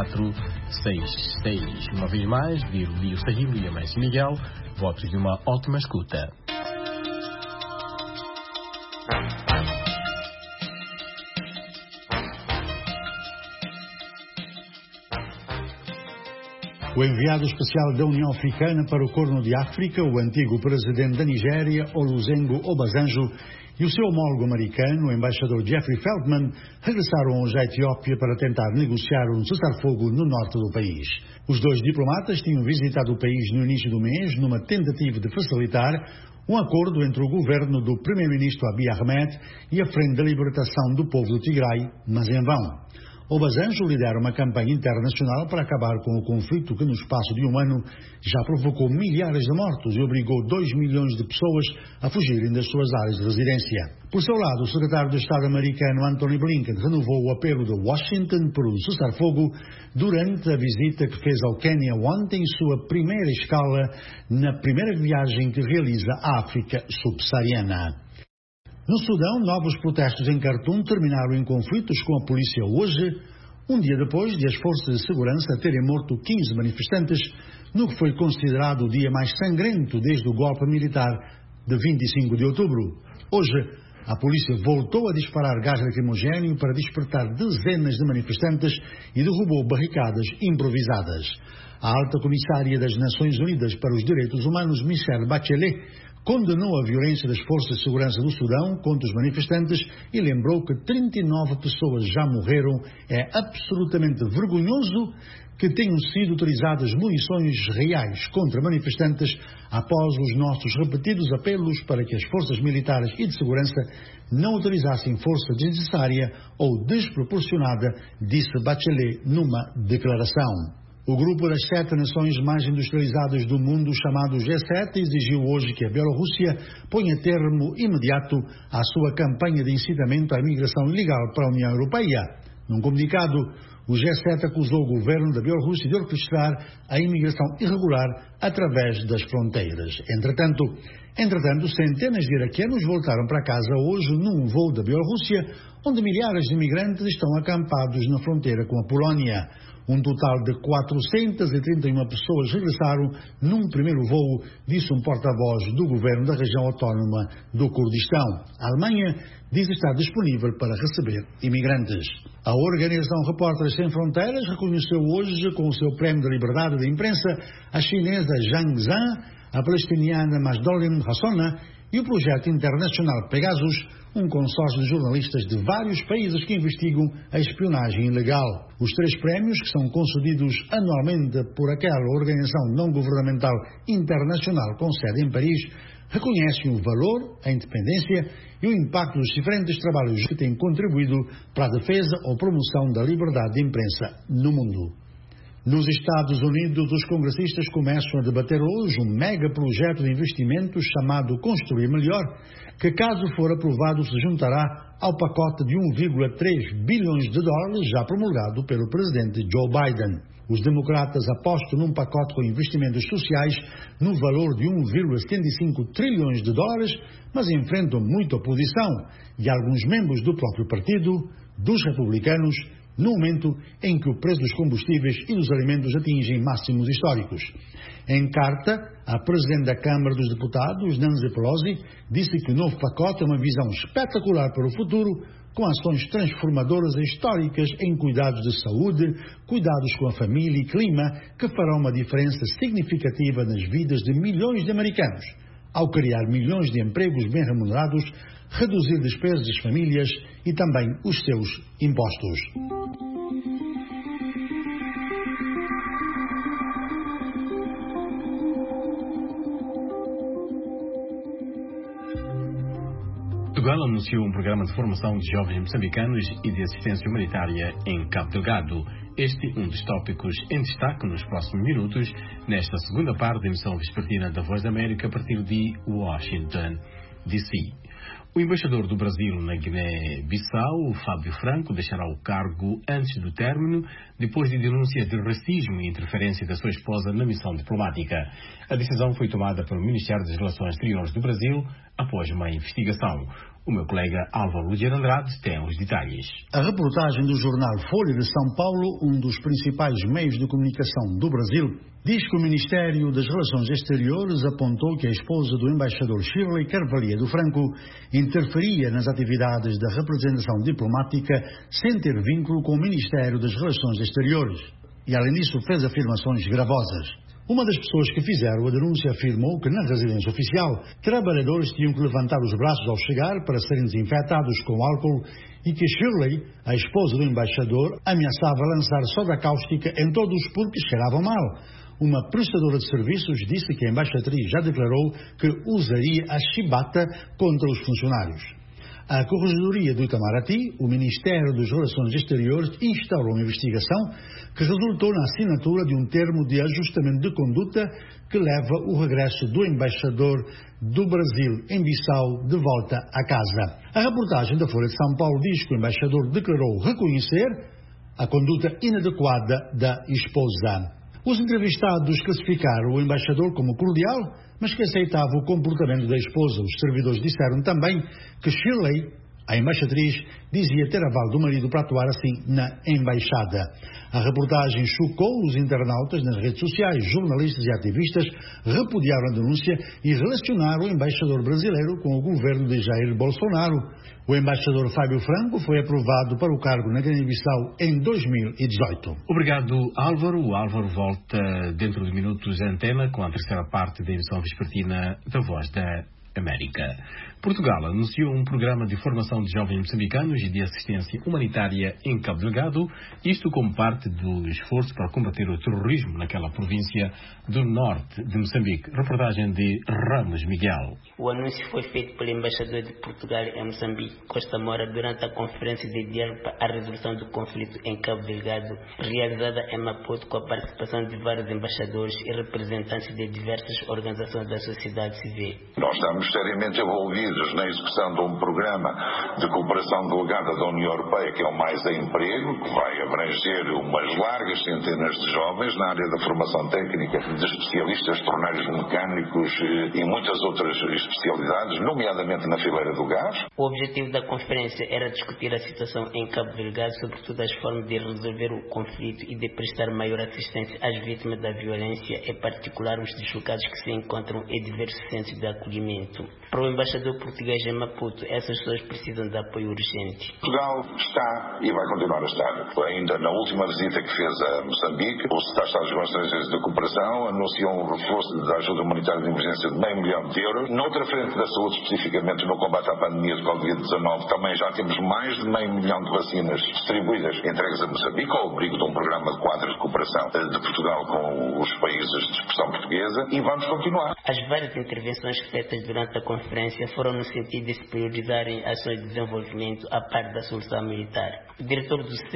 9466. Uma vez mais, de Lío Sahib e Amâncio Miguel, votos de uma ótima escuta. O enviado especial da União Africana para o Corno de África, o antigo presidente da Nigéria, Olusegun Obasanjo, e o seu homólogo americano, o embaixador Jeffrey Feltman, regressaram hoje à Etiópia para tentar negociar um cessar-fogo no norte do país. Os dois diplomatas tinham visitado o país no início do mês, numa tentativa de facilitar um acordo entre o governo do primeiro-ministro Abiy Ahmed e a Frente da Libertação do Povo do Tigray, mas em vão. Obasanjo lidera uma campanha internacional para acabar com o conflito que no espaço de um ano já provocou milhares de mortos e obrigou 2 milhões de pessoas a fugirem das suas áreas de residência. Por seu lado, o secretário de Estado americano Antony Blinken renovou o apelo de Washington por um cessar-fogo durante a visita que fez ao Quênia ontem, sua primeira escala na primeira viagem que realiza à África subsaariana. No Sudão, novos protestos em Khartoum terminaram em conflitos com a polícia hoje, um dia depois de as forças de segurança terem morto 15 manifestantes, no que foi considerado o dia mais sangrento desde o golpe militar de 25 de outubro. Hoje, a polícia voltou a disparar gás lacrimogéneo para despertar dezenas de manifestantes e derrubou barricadas improvisadas. A alta comissária das Nações Unidas para os Direitos Humanos, Michelle Bachelet, condenou a violência das forças de segurança do Sudão contra os manifestantes e lembrou que 39 pessoas já morreram. É absolutamente vergonhoso que tenham sido utilizadas munições reais contra manifestantes após os nossos repetidos apelos para que as forças militares e de segurança não utilizassem força desnecessária ou desproporcionada, disse Bachelet numa declaração. O grupo das 7 nações mais industrializadas do mundo, chamado G7, exigiu hoje que a Bielorrússia ponha termo imediato à sua campanha de incitamento à imigração ilegal para a União Europeia. Num comunicado, o G7 acusou o governo da Bielorrússia de orquestrar a imigração irregular através das fronteiras. Entretanto, centenas de iraquianos voltaram para casa hoje num voo da Bielorrússia, onde milhares de imigrantes estão acampados na fronteira com a Polónia. Um total de 431 pessoas regressaram num primeiro voo, disse um porta-voz do governo da região autónoma do Kurdistão. A Alemanha diz estar disponível para receber imigrantes. A organização Repórteres Sem Fronteiras reconheceu hoje, com o seu prémio de liberdade de imprensa, a chinesa Zhang Zhan, a palestiniana Majdolim Hassona e o projeto internacional Pegasus, um consórcio de jornalistas de vários países que investigam a espionagem ilegal. Os 3 prémios, que são concedidos anualmente por aquela organização não-governamental internacional com sede em Paris, reconhecem o valor, a independência e o impacto dos diferentes trabalhos que têm contribuído para a defesa ou promoção da liberdade de imprensa no mundo. Nos Estados Unidos, os congressistas começam a debater hoje um mega projeto de investimentos chamado Construir Melhor, que, caso for aprovado, se juntará ao pacote de 1,3 bilhões de dólares já promulgado pelo presidente Joe Biden. Os democratas apostam num pacote com investimentos sociais no valor de 1,75 trilhões de dólares, mas enfrentam muita oposição e alguns membros do próprio partido, dos republicanos, no momento em que o preço dos combustíveis e dos alimentos atingem máximos históricos. Em carta, a presidente da Câmara dos Deputados, Nancy Pelosi, disse que o novo pacote é uma visão espetacular para o futuro, com ações transformadoras e históricas em cuidados de saúde, cuidados com a família e clima, que farão uma diferença significativa nas vidas de milhões de americanos, ao criar milhões de empregos bem remunerados, reduzir despesas das famílias e também os seus impostos. Portugal anunciou um programa de formação de jovens moçambicanos e de assistência humanitária em Cabo Delgado. Este um dos tópicos em destaque nos próximos minutos, nesta segunda parte da emissão vespertina da Voz da América a partir de Washington, D.C. O embaixador do Brasil na Guiné-Bissau, Fábio Franco, deixará o cargo antes do término, depois de denúncia de racismo e interferência da sua esposa na missão diplomática. A decisão foi tomada pelo Ministério das Relações Exteriores do Brasil após uma investigação. O meu colega Álvaro Ludiano Andrade tem os detalhes. A reportagem do jornal Folha de São Paulo, um dos principais meios de comunicação do Brasil, diz que o Ministério das Relações Exteriores apontou que a esposa do embaixador Shirley Carvalho do Franco interferia nas atividades da representação diplomática sem ter vínculo com o Ministério das Relações Exteriores. E, além disso, fez afirmações gravosas. Uma das pessoas que fizeram a denúncia afirmou que, na residência oficial, trabalhadores tinham que levantar os braços ao chegar para serem desinfetados com álcool e que Shirley, a esposa do embaixador, ameaçava lançar soda cáustica em todos porque cheiravam mal. Uma prestadora de serviços disse que a embaixatriz já declarou que usaria a chibata contra os funcionários. A Corregedoria do Itamaraty, o Ministério das Relações Exteriores, instaurou uma investigação que resultou na assinatura de um termo de ajustamento de conduta que leva o regresso do embaixador do Brasil em Bissau de volta à casa. A reportagem da Folha de São Paulo diz que o embaixador declarou reconhecer a conduta inadequada da esposa. Os entrevistados classificaram o embaixador como cordial, mas que aceitava o comportamento da esposa. Os servidores disseram também que Shirley, a embaixatriz, dizia ter aval do marido para atuar assim na embaixada. A reportagem chocou os internautas nas redes sociais. Jornalistas e ativistas repudiaram a denúncia e relacionaram o embaixador brasileiro com o governo de Jair Bolsonaro. O embaixador Fábio Franco foi aprovado para o cargo na Guiné-Bissau em 2018. Obrigado, Álvaro. O Álvaro volta dentro de minutos à antena com a terceira parte da emissão vespertina da Voz da América. Portugal anunciou um programa de formação de jovens moçambicanos e de assistência humanitária em Cabo Delgado, isto como parte do esforço para combater o terrorismo naquela província do norte de Moçambique. Reportagem de Ramos Miguel. O anúncio foi feito pelo embaixador de Portugal em Moçambique, Costa Moura, durante a conferência de diálogo para a resolução do conflito em Cabo Delgado, realizada em Maputo com a participação de vários embaixadores e representantes de diversas organizações da sociedade civil. Nós estamos seriamente envolvidos na execução de um programa de cooperação delegada da União Europeia, que é o Mais a Emprego, que vai abranger umas largas centenas de jovens na área da formação técnica de especialistas, torneiros mecânicos e muitas outras especialidades, nomeadamente na fileira do gás. O objetivo da conferência era discutir a situação em Cabo Delgado, sobretudo as formas de resolver o conflito e de prestar maior assistência às vítimas da violência, em particular os deslocados que se encontram em diversos centros de acolhimento. Para o embaixador português em Maputo, essas pessoas precisam de apoio urgente. Portugal está e vai continuar a estar. Ainda na última visita que fez a Moçambique, o Secretário de Estado de Cooperação anunciou um reforço da ajuda humanitária de emergência de €500 milhões. Noutra frente da saúde, especificamente no combate à pandemia de Covid-19, também já temos mais de €500 milhões de vacinas distribuídas, entregues a Moçambique, ao abrigo de um programa de quadros de cooperação de Portugal com os países de expressão portuguesa, e vamos continuar. As várias intervenções feitas durante a conferência foram no sentido de se priorizarem ações de desenvolvimento à parte da solução militar. O diretor do Centro para a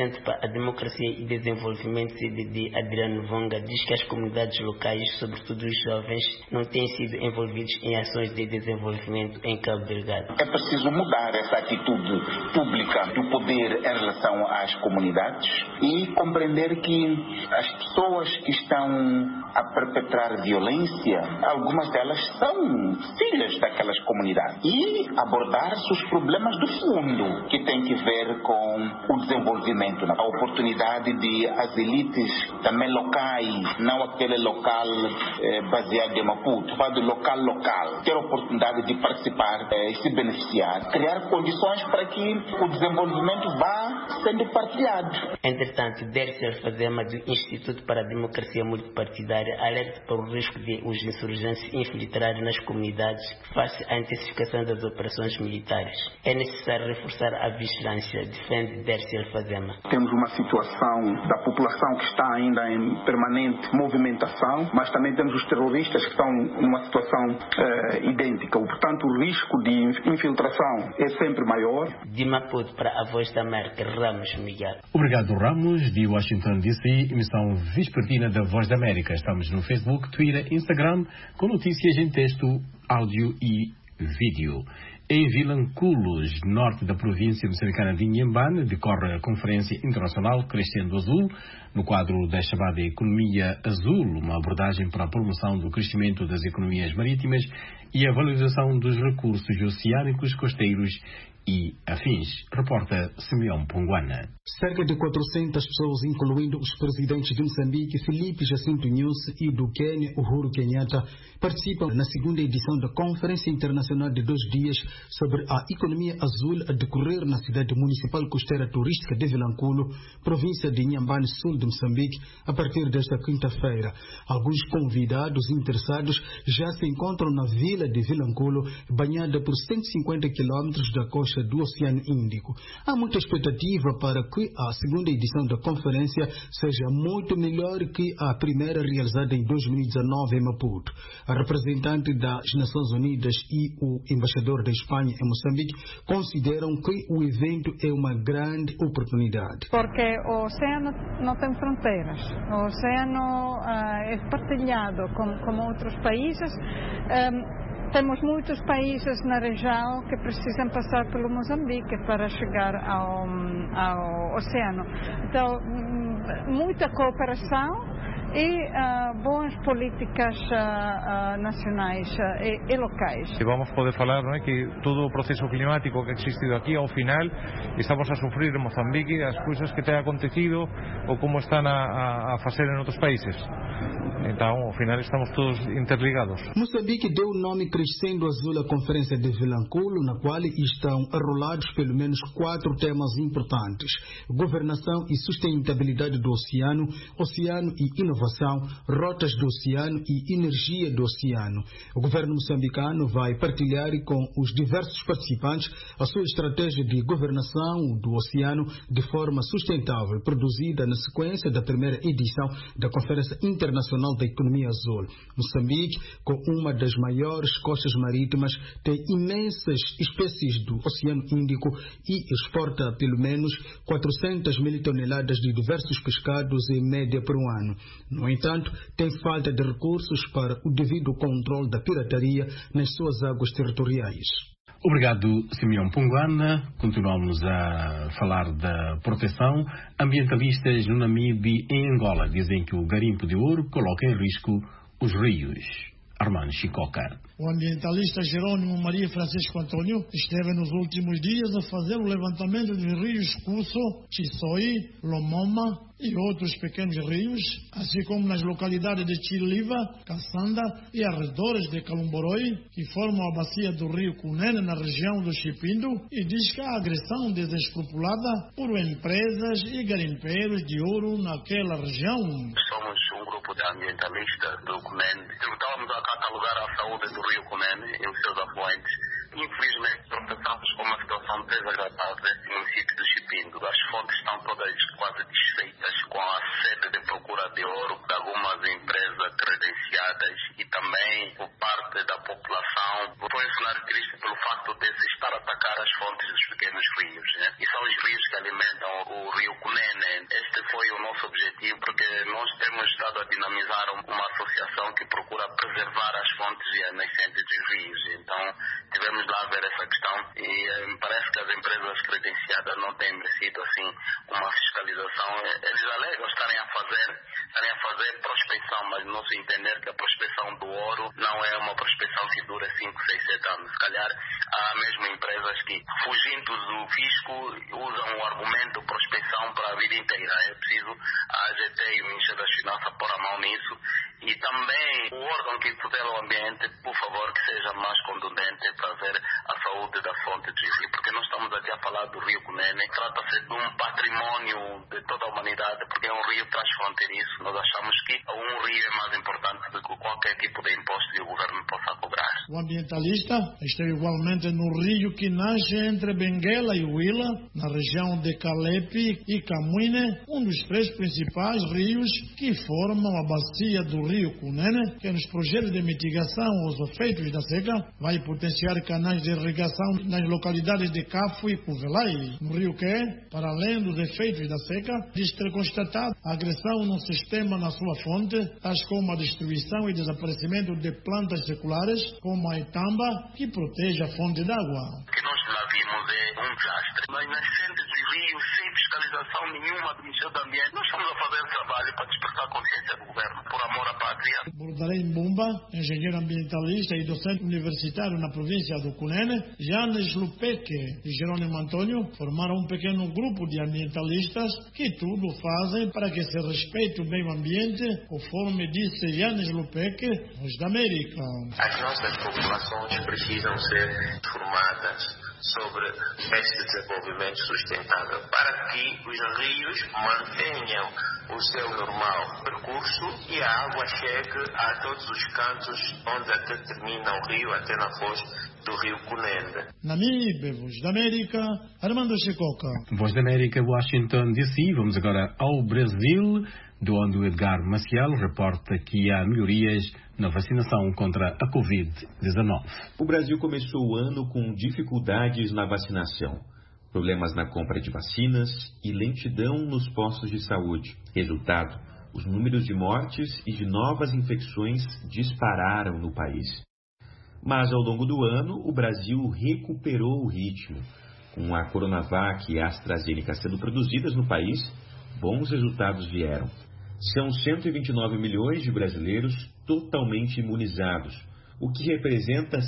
a Democracia e Desenvolvimento, CDD, Adriano Vonga, diz que as comunidades locais, sobretudo os jovens, não têm sido envolvidos em ações de desenvolvimento em Cabo Delgado. É preciso mudar essa atitude pública do poder em relação às comunidades e compreender que as pessoas que estão a perpetrar violência, algumas delas são filhas daquelas comunidades, e abordar-se os problemas do fundo, que tem que ver com o desenvolvimento, a oportunidade de as elites também locais, não aquele local baseado em Maputo, mas do local, ter a oportunidade de participar e se beneficiar, criar condições para que o desenvolvimento vá sendo partilhado. Entretanto, Dercel Fazema, do Instituto para a Democracia Multipartidária, alerta para o risco de os insurgentes se infiltrarem nas comunidades face à intensificação das operações militares. É necessário reforçar a vigilância, defende Dercel Fazema. Temos uma situação da população que está ainda em permanente movimentação, mas também temos os terroristas que estão numa situação idêntica. Portanto, o risco de infiltração é sempre maior. De Maputo para a Voz da América, Ramos Miguel. Obrigado, Ramos, de Washington DC, emissão vespertina da Voz da América. Estamos no Facebook, Twitter, Instagram, com notícias em texto, áudio e vídeo. Em Vilanculos, norte da província moçambicana de Inhambane, decorre a Conferência Internacional Crescendo Azul, no quadro da chamada Economia Azul, uma abordagem para a promoção do crescimento das economias marítimas e a valorização dos recursos oceânicos, costeiros e afins. Reporta Simeão Ponguana. Cerca de 400 pessoas, incluindo os presidentes de Moçambique, Filipe Jacinto Nyusi, e do Quênia, Uhuru Kenyatta, participam na segunda edição da Conferência Internacional de 2 dias sobre a Economia Azul a decorrer na cidade municipal costeira turística de Vilanculo, província de Inhambane, sul de Moçambique, a partir desta quinta-feira. Alguns convidados interessados já se encontram na vila de Vilanculo, banhada por 150 quilômetros da costa do Oceano Índico. Há muita expectativa para que a segunda edição da conferência seja muito melhor que a primeira realizada em 2019 em Maputo. A representante das Nações Unidas e o embaixador da Espanha em Moçambique consideram que o evento é uma grande oportunidade. Porque o oceano não tem fronteiras. O oceano é partilhado com outros países. Temos muitos países na região que precisam passar pelo Moçambique para chegar ao oceano. Então, muita cooperação e boas políticas nacionais e locais. E vamos poder falar, não é, que todo o proceso climático que ha existido aqui, ao final, estamos a sofrer em Moçambique as coisas que têm acontecido ou como estão a fazer em outros países. Então, ao final, estamos todos interligados. Moçambique deu o nome Crescendo Azul à Conferência de Vilanculo, na qual estão arrolados pelo menos 4 temas importantes: governação e sustentabilidade do oceano, oceano e inovação, rotas do oceano e energia do oceano. O governo moçambicano vai partilhar com os diversos participantes a sua estratégia de governação do oceano de forma sustentável, produzida na sequência da primeira edição da Conferência Internacional da Economia Azul. Moçambique, com uma das maiores costas marítimas, tem imensas espécies do Oceano Índico e exporta pelo menos 400 mil toneladas de diversos pescados em média por ano. No entanto, tem falta de recursos para o devido controle da pirataria nas suas águas territoriais. Obrigado, Simeão Ponguana. Continuamos a falar da proteção. Ambientalistas no Namibe e em Angola dizem que o garimpo de ouro coloca em risco os rios. Armando Chicoca. O ambientalista Jerônimo Maria Francisco Antônio esteve nos últimos dias a fazer o levantamento dos rios Cusso, Chisoi, Lomoma e outros pequenos rios, assim como nas localidades de Chiliva, Caçanda e arredores de Calumboroi, que formam a bacia do rio Cunene na região do Chipindo, e diz que a agressão desescrupulada por empresas e garimpeiros de ouro naquela região. Somos um grupo de ambientalistas do Cunene. Estávamos a catalogar a saúde do rio Cunene e os seus afluentes. Infelizmente, tropeçamos com uma situação desagradável no município do Chipindo. As fontes estão todas quase desfeitas, com a sede de procura de ouro de algumas empresas credenciadas e também por parte da população população. Foi um cenário triste pelo facto de se estar a atacar as fontes dos pequenos rios, né? E são os rios que alimentam o rio Cunene. Este foi o nosso objetivo, porque nós temos estado a dinamizar uma associação que procura preservar as fontes e as nascentes dos rios. Então, tivemos lá a ver essa questão e parece que as empresas credenciadas não têm merecido assim uma fiscalização. Eles alegam estarem a fazer prospecção, mas no nosso entender que a prospecção do ouro não é uma prospecção que dura 5, 6, 7 anos. Se calhar há mesmo empresas que, fugindo do fisco, usam o argumento prospecção para a vida inteira. É preciso a AGT e o Ministério das Finanças pôr a mão nisso. E também o órgão que tutela o ambiente, por favor, que seja mais contundente para ver a saúde da fonte do rio, porque nós estamos aqui a falar do rio Cunene. Trata-se de um património de toda a humanidade, porque é um rio transfronteiriço. Nós achamos que um rio é mais importante do que qualquer tipo de imposto que o governo possa cobrar. O ambientalista esteve igualmente no rio que nasce entre Benguela e Huila, na região de Calepe e Camuine, um dos 3 principais rios que formam a bacia do rio Cunene, que nos projetos de mitigação aos efeitos da seca vai potenciar canais de irrigação nas localidades de Cafo e Cuvelai, no rio que, para além dos efeitos da seca, diz ter constatado agressão no sistema na sua fonte, tais como a destruição e desaparecimento de plantas seculares, como a Itamba, que protege a fonte d'água. O que nós lá vimos é um desastre. Nas nascentes do rio, sem fiscalização nenhuma do Ministério do Ambiente, nós estamos a fazer trabalho para despertar a consciência do governo, por amor à pátria. Bordarém Mbumba, engenheiro ambientalista e docente universitário na província do Cunene, Janes Lupeque e Jerônimo Antônio formaram um pequeno grupo de ambientalistas que tudo fazem para que se respeite o meio ambiente, conforme disse Janes Lupeque, Voz da América. As nossas populações precisam ser formadas sobre este desenvolvimento sustentável para que os rios mantenham o seu normal percurso e a água chegue a todos os cantos onde até termina o rio, até na foz do rio Cunene. Namibe, Voz da América, Armando Chicoca. Voz da América, Washington DC. Vamos agora ao Brasil, de onde o Edgar Maciel reporta que há melhorias na vacinação contra a Covid-19. O Brasil começou o ano com dificuldades na vacinação, problemas na compra de vacinas e lentidão nos postos de saúde. Resultado, os números de mortes e de novas infecções dispararam no país. Mas ao longo do ano, o Brasil recuperou o ritmo. Com a Coronavac e a AstraZeneca sendo produzidas no país, bons resultados vieram. São 129 milhões de brasileiros totalmente imunizados, o que representa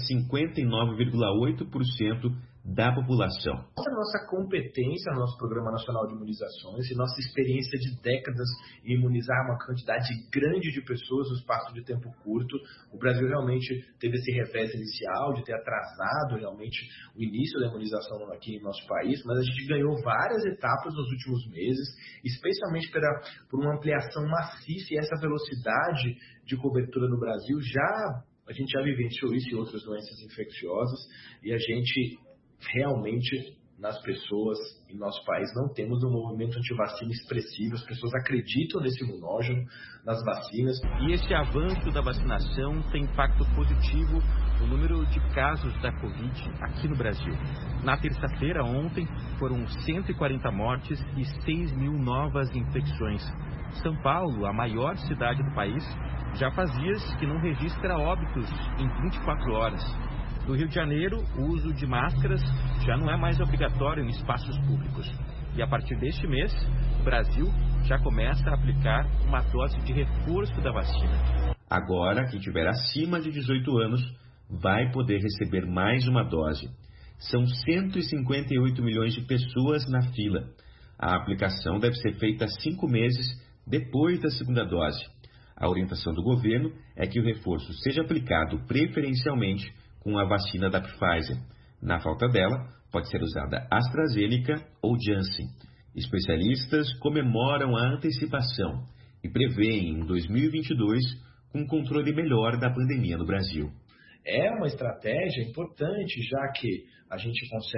59,8% da população. A nossa competência no nosso Programa Nacional de Imunizações e nossa experiência de décadas em imunizar uma quantidade grande de pessoas no espaço de tempo curto. O Brasil realmente teve esse revés inicial de ter atrasado realmente o início da imunização aqui em nosso país, mas a gente ganhou várias etapas nos últimos meses, especialmente por uma ampliação maciça, e essa velocidade de cobertura no Brasil a gente já vivenciou isso em outras doenças infecciosas, e a gente realmente, nas pessoas em nosso país, não temos um movimento antivacina expressivo. As pessoas acreditam nesse imunógeno, nas vacinas. E esse avanço da vacinação tem impacto positivo no número de casos da Covid aqui no Brasil. Na terça-feira, ontem, foram 140 mortes e 6 mil novas infecções. São Paulo, a maior cidade do país, já faz dias que não registra óbitos em 24 horas. No Rio de Janeiro, o uso de máscaras já não é mais obrigatório em espaços públicos. E a partir deste mês, o Brasil já começa a aplicar uma dose de reforço da vacina. Agora, quem tiver acima de 18 anos vai poder receber mais uma dose. São 158 milhões de pessoas na fila. A aplicação deve ser feita 5 meses depois da segunda dose. A orientação do governo é que o reforço seja aplicado preferencialmente com a vacina da Pfizer. Na falta dela, pode ser usada AstraZeneca ou Janssen. Especialistas comemoram a antecipação e prevêem um 2022 com um controle melhor da pandemia no Brasil. É uma estratégia importante, já que a gente consegue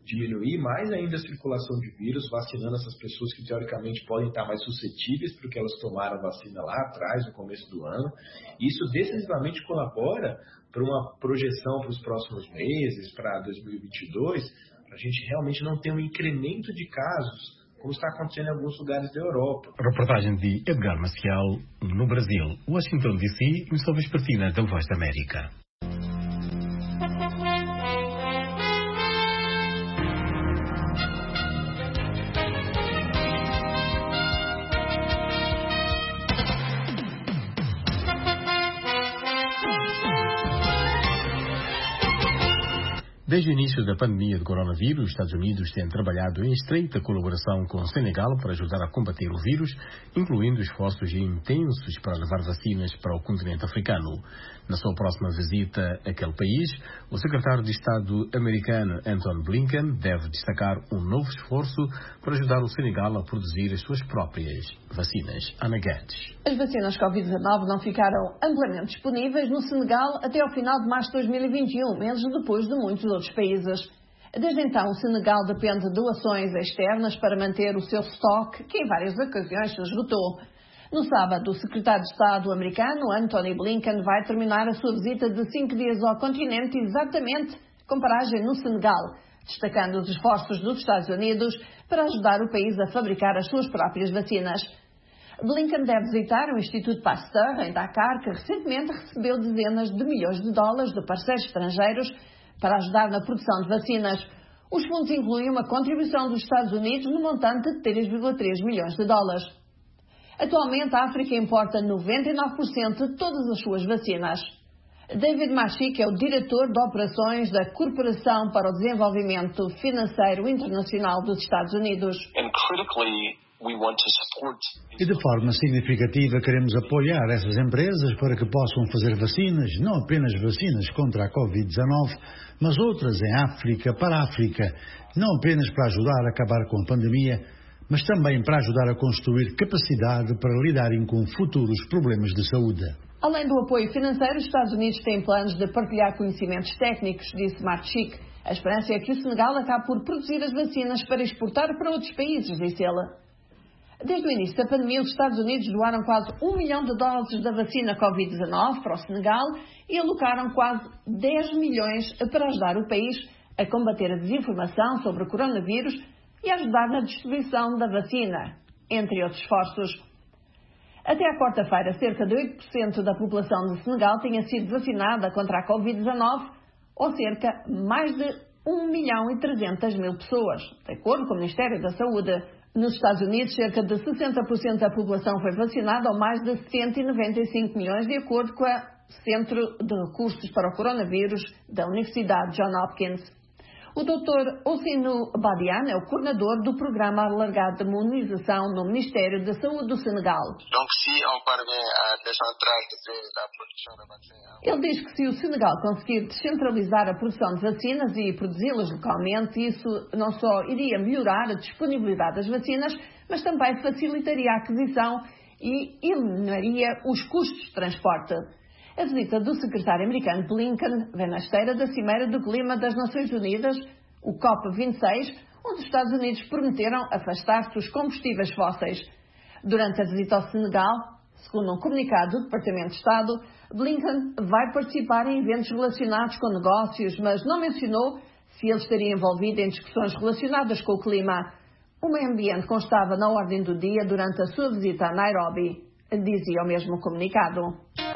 diminuir mais ainda a circulação de vírus, vacinando essas pessoas que teoricamente podem estar mais suscetíveis porque elas tomaram a vacina lá atrás, no começo do ano. Isso decisivamente colabora para uma projeção para os próximos meses, para 2022, para a gente realmente não ter um incremento de casos, como está acontecendo em alguns lugares da Europa. Reportagem de Edgar Maciel, no Brasil, Washington DC, emissão vespertina da Voz da América. Desde o início da pandemia de coronavírus, os Estados Unidos têm trabalhado em estreita colaboração com o Senegal para ajudar a combater o vírus, incluindo esforços intensos para levar vacinas para o continente africano. Na sua próxima visita àquele país, o secretário de Estado americano Antony Blinken deve destacar um novo esforço para ajudar o Senegal a produzir as suas próprias vacinas. Ana Guedes. As vacinas Covid-19 não ficaram amplamente disponíveis no Senegal até ao final de março de 2021, meses depois de muitos outros países. Desde então, o Senegal depende de doações externas para manter o seu estoque, que em várias ocasiões se esgotou. No sábado, o secretário de Estado americano, Antony Blinken, vai terminar a sua visita de 5 dias ao continente exatamente com paragem no Senegal, destacando os esforços dos Estados Unidos para ajudar o país a fabricar as suas próprias vacinas. Blinken deve visitar o Instituto Pasteur, em Dakar, que recentemente recebeu dezenas de milhões de dólares de parceiros estrangeiros para ajudar na produção de vacinas. Os fundos incluem uma contribuição dos Estados Unidos no montante de 3,3 milhões de dólares. Atualmente, a África importa 99% de todas as suas vacinas. David Machik é o diretor de operações da Corporação para o Desenvolvimento Financeiro Internacional dos Estados Unidos. E de forma significativa queremos apoiar essas empresas para que possam fazer vacinas, não apenas vacinas contra a Covid-19, mas outras em África, para a África, não apenas para ajudar a acabar com a pandemia, mas também para ajudar a construir capacidade para lidarem com futuros problemas de saúde. Além do apoio financeiro, os Estados Unidos têm planos de partilhar conhecimentos técnicos, disse Machik. A esperança é que o Senegal acabe por produzir as vacinas para exportar para outros países, disse ela. Desde o início da pandemia, os Estados Unidos doaram quase 1 milhão de doses da vacina Covid-19 para o Senegal e alocaram quase 10 milhões para ajudar o país a combater a desinformação sobre o coronavírus e ajudar na distribuição da vacina, entre outros esforços. Até à quarta-feira, cerca de 8% da população do Senegal tinha sido vacinada contra a Covid-19, ou cerca mais de 1.300.000 pessoas, de acordo com o Ministério da Saúde. Nos Estados Unidos, cerca de 60% da população foi vacinada, ou mais de 195 milhões, de acordo com o Centro de Recursos para o Coronavírus da Universidade Johns Hopkins. O Dr. Ousseynou Badiane é o coordenador do Programa Alargado de Imunização no Ministério da Saúde do Senegal. Ele diz que se o Senegal conseguir descentralizar a produção de vacinas e produzi-las localmente, isso não só iria melhorar a disponibilidade das vacinas, mas também facilitaria a aquisição e eliminaria os custos de transporte. A visita do secretário americano Blinken vem na esteira da Cimeira do Clima das Nações Unidas, o COP26, onde os Estados Unidos prometeram afastar-se dos combustíveis fósseis. Durante a visita ao Senegal, segundo um comunicado do Departamento de Estado, Blinken vai participar em eventos relacionados com negócios, mas não mencionou se ele estaria envolvido em discussões relacionadas com o clima. O meio ambiente constava na ordem do dia durante a sua visita a Nairobi, dizia o mesmo comunicado.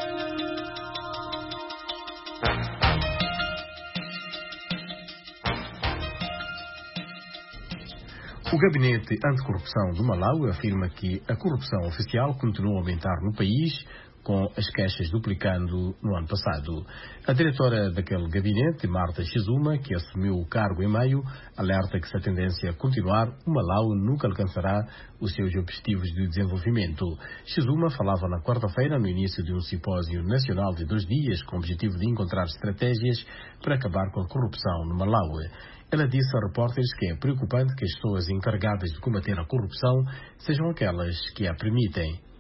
O Gabinete Anticorrupção do Malawi afirma que a corrupção oficial continua a aumentar no país, com as queixas duplicando no ano passado. A diretora daquele gabinete, Marta Chizuma, que assumiu o cargo em maio, alerta que se a tendência continuar, o Malawi nunca alcançará os seus objetivos de desenvolvimento. Chizuma falava na quarta-feira, no início de um simpósio nacional de 2 dias, com o objetivo de encontrar estratégias para acabar com a corrupção no Malawi. Ela disse a repórteres que é preocupante que as pessoas encarregadas de combater a corrupção sejam aquelas que a permitem.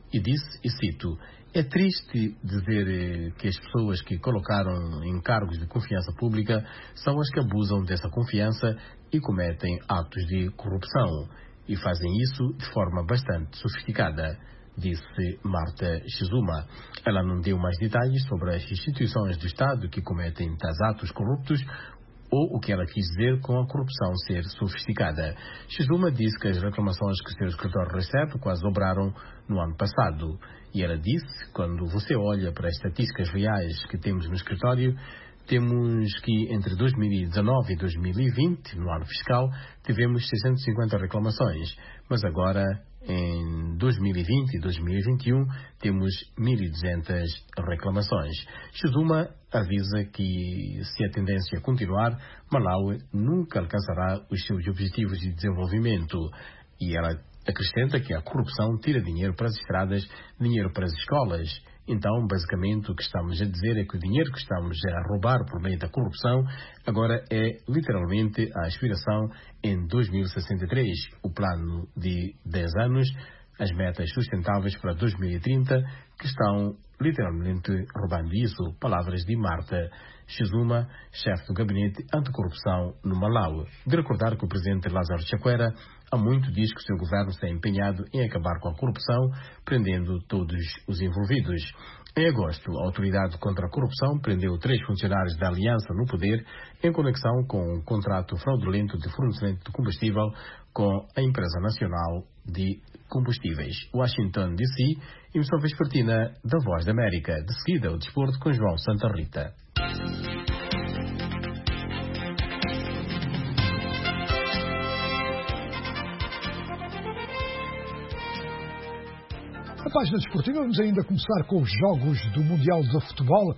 e disse, e cito, é triste dizer que as pessoas que colocaram em cargos de confiança pública são as que abusam dessa confiança e cometem atos de corrupção, e fazem isso de forma bastante sofisticada, disse Marta Shizuma. Ela não deu mais detalhes sobre as instituições do Estado que cometem tais atos corruptos ou o que ela quis dizer com a corrupção ser sofisticada. Shizuma disse que as reclamações que o seu escritório recebe quase dobraram no ano passado. E ela disse, quando você olha para as estatísticas reais que temos no escritório, temos que entre 2019 e 2020, no ano fiscal, tivemos 650 reclamações, mas agora em 2020 e 2021 temos 1.200 reclamações. Shizuma avisa que se a tendência continuar, Malawi nunca alcançará os seus objetivos de desenvolvimento. E ela acrescenta que a corrupção tira dinheiro para as estradas, dinheiro para as escolas. Então, basicamente, o que estamos a dizer é que o dinheiro que estamos a roubar por meio da corrupção agora é, literalmente, a aspiração em 2063, o plano de 10 anos, as metas sustentáveis para 2030, que estão, literalmente, roubando isso. Palavras de Marta Shizuma, chefe do Gabinete Anticorrupção no Malawi. De recordar que o presidente Lázaro Chakwera há muito diz que o seu governo está empenhado em acabar com a corrupção, prendendo todos os envolvidos. Em agosto, a Autoridade contra a Corrupção prendeu 3 funcionários da Aliança no Poder em conexão com um contrato fraudulento de fornecimento de combustível com a Empresa Nacional de Combustíveis. Washington, D.C., emissão vespertina da Voz da América. De seguida, o desporto com João Santa Rita. Na página desportiva vamos ainda começar com os jogos do Mundial de Futebol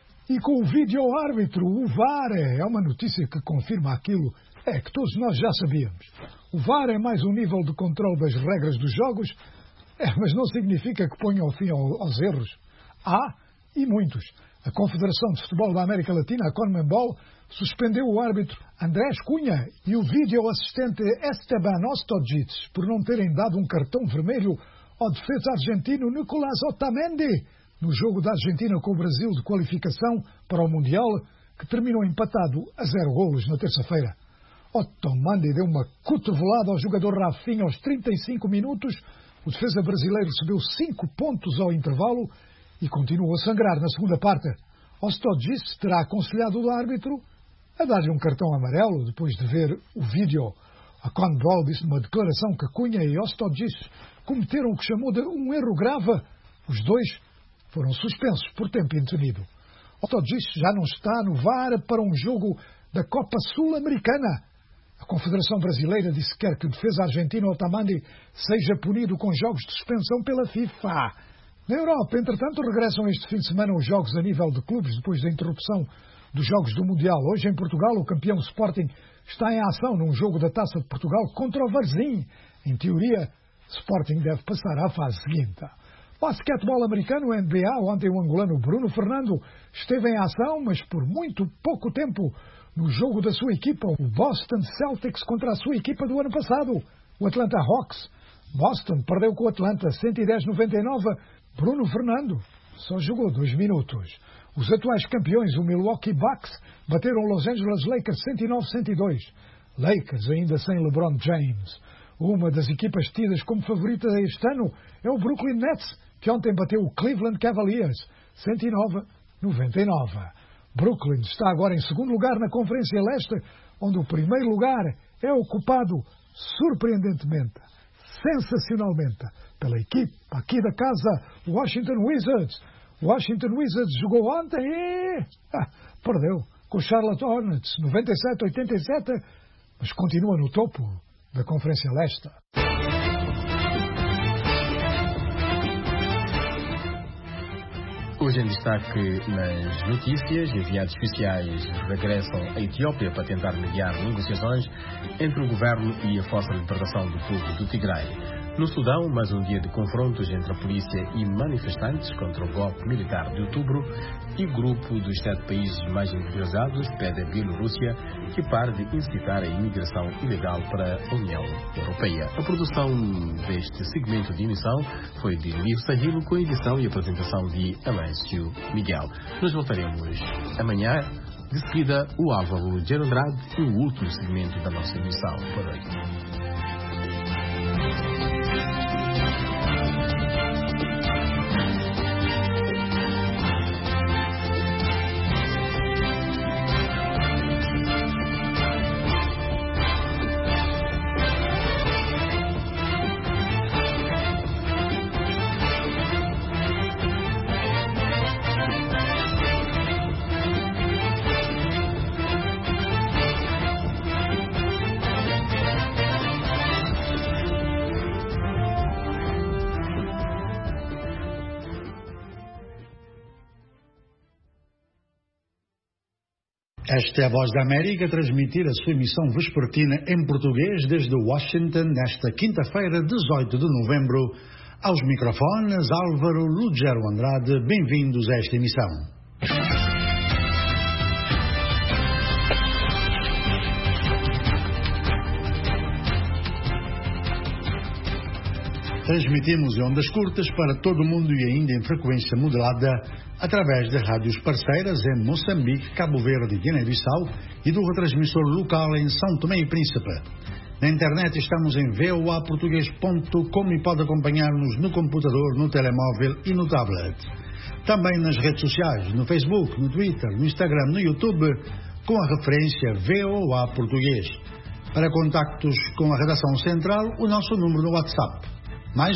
e com o vídeo-árbitro, o VAR. É uma notícia que confirma aquilo que todos nós já sabíamos. O VAR é mais um nível de controle das regras dos jogos, mas não significa que ponha o fim aos erros. Há, e muitos. A Confederação de Futebol da América Latina, a CONMEBOL, suspendeu o árbitro Andrés Cunha e o vídeo-assistente Esteban Ostodjic por não terem dado um cartão vermelho ao defesa argentino Nicolás Otamendi no jogo da Argentina com o Brasil de qualificação para o Mundial, que terminou empatado a 0 golos na terça-feira. Otamendi deu uma cotovelada ao jogador Rafinha aos 35 minutos. O defesa brasileiro recebeu 5 pontos ao intervalo e continuou a sangrar na segunda parte. Ostodjic terá aconselhado o árbitro a dar-lhe um cartão amarelo depois de ver o vídeo. A CONMEBOL disse numa declaração que Cunha e Ostodjic cometeram o que chamou de um erro grave. Os dois foram suspensos por tempo indefinido. Ostodjic já não está no VAR para um jogo da Copa Sul-Americana. A Confederação Brasileira disse que quer que o defesa argentino Otamendi seja punido com jogos de suspensão pela FIFA. Na Europa, entretanto, regressam este fim de semana os jogos a nível de clubes depois da interrupção dos jogos do Mundial. Hoje, em Portugal, o campeão Sporting está em ação num jogo da Taça de Portugal contra o Varzim. Em teoria, Sporting deve passar à fase seguinte. Basquetebol americano, NBA, ontem o angolano Bruno Fernando esteve em ação, mas por muito pouco tempo, no jogo da sua equipa, o Boston Celtics contra a sua equipa do ano passado, o Atlanta Hawks. Boston perdeu com o Atlanta 110-99. Bruno Fernando só jogou 2 minutos. Os atuais campeões, o Milwaukee Bucks, bateram Los Angeles Lakers 109-102. Lakers ainda sem LeBron James. Uma das equipas tidas como favorita este ano é o Brooklyn Nets, que ontem bateu o Cleveland Cavaliers 109-99. Brooklyn está agora em segundo lugar na Conferência Leste, onde o primeiro lugar é ocupado surpreendentemente, sensacionalmente, pela equipe aqui da casa, Washington Wizards. Washington Wizards jogou ontem e perdeu com o Charlotte Hornets 97-87, mas continua no topo da Conferência Leste. Hoje em destaque nas notícias, enviados especiais regressam à Etiópia para tentar mediar negociações entre o governo e a Força de Libertação do Povo do Tigray. No Sudão, mais um dia de confrontos entre a polícia e manifestantes contra o golpe militar de outubro, e o grupo dos 7 países mais industrializados pede à Bielorrússia que pare de incitar a imigração ilegal para a União Europeia. A produção deste segmento de emissão foi de Mir Sahilo, com edição e apresentação de Alessio Miguel. Nós voltaremos amanhã. De seguida, o Álvaro de Andrade e o último segmento da nossa emissão. Boa noite. Esta é a Voz da América a transmitir a sua emissão vespertina em português desde Washington nesta quinta-feira, 18 de novembro. Aos microfones, Álvaro Lugero Andrade. Bem-vindos a esta emissão. Transmitimos em ondas curtas para todo o mundo e ainda em frequência modulada através de rádios parceiras em Moçambique, Cabo Verde e Guiné-Bissau e do retransmissor local em São Tomé e Príncipe. Na internet estamos em voaportugues.com e pode acompanhar-nos no computador, no telemóvel e no tablet. Também nas redes sociais, no Facebook, no Twitter, no Instagram, no YouTube, com a referência VOA Português. Para contactos com a redação central, o nosso número no WhatsApp. Mais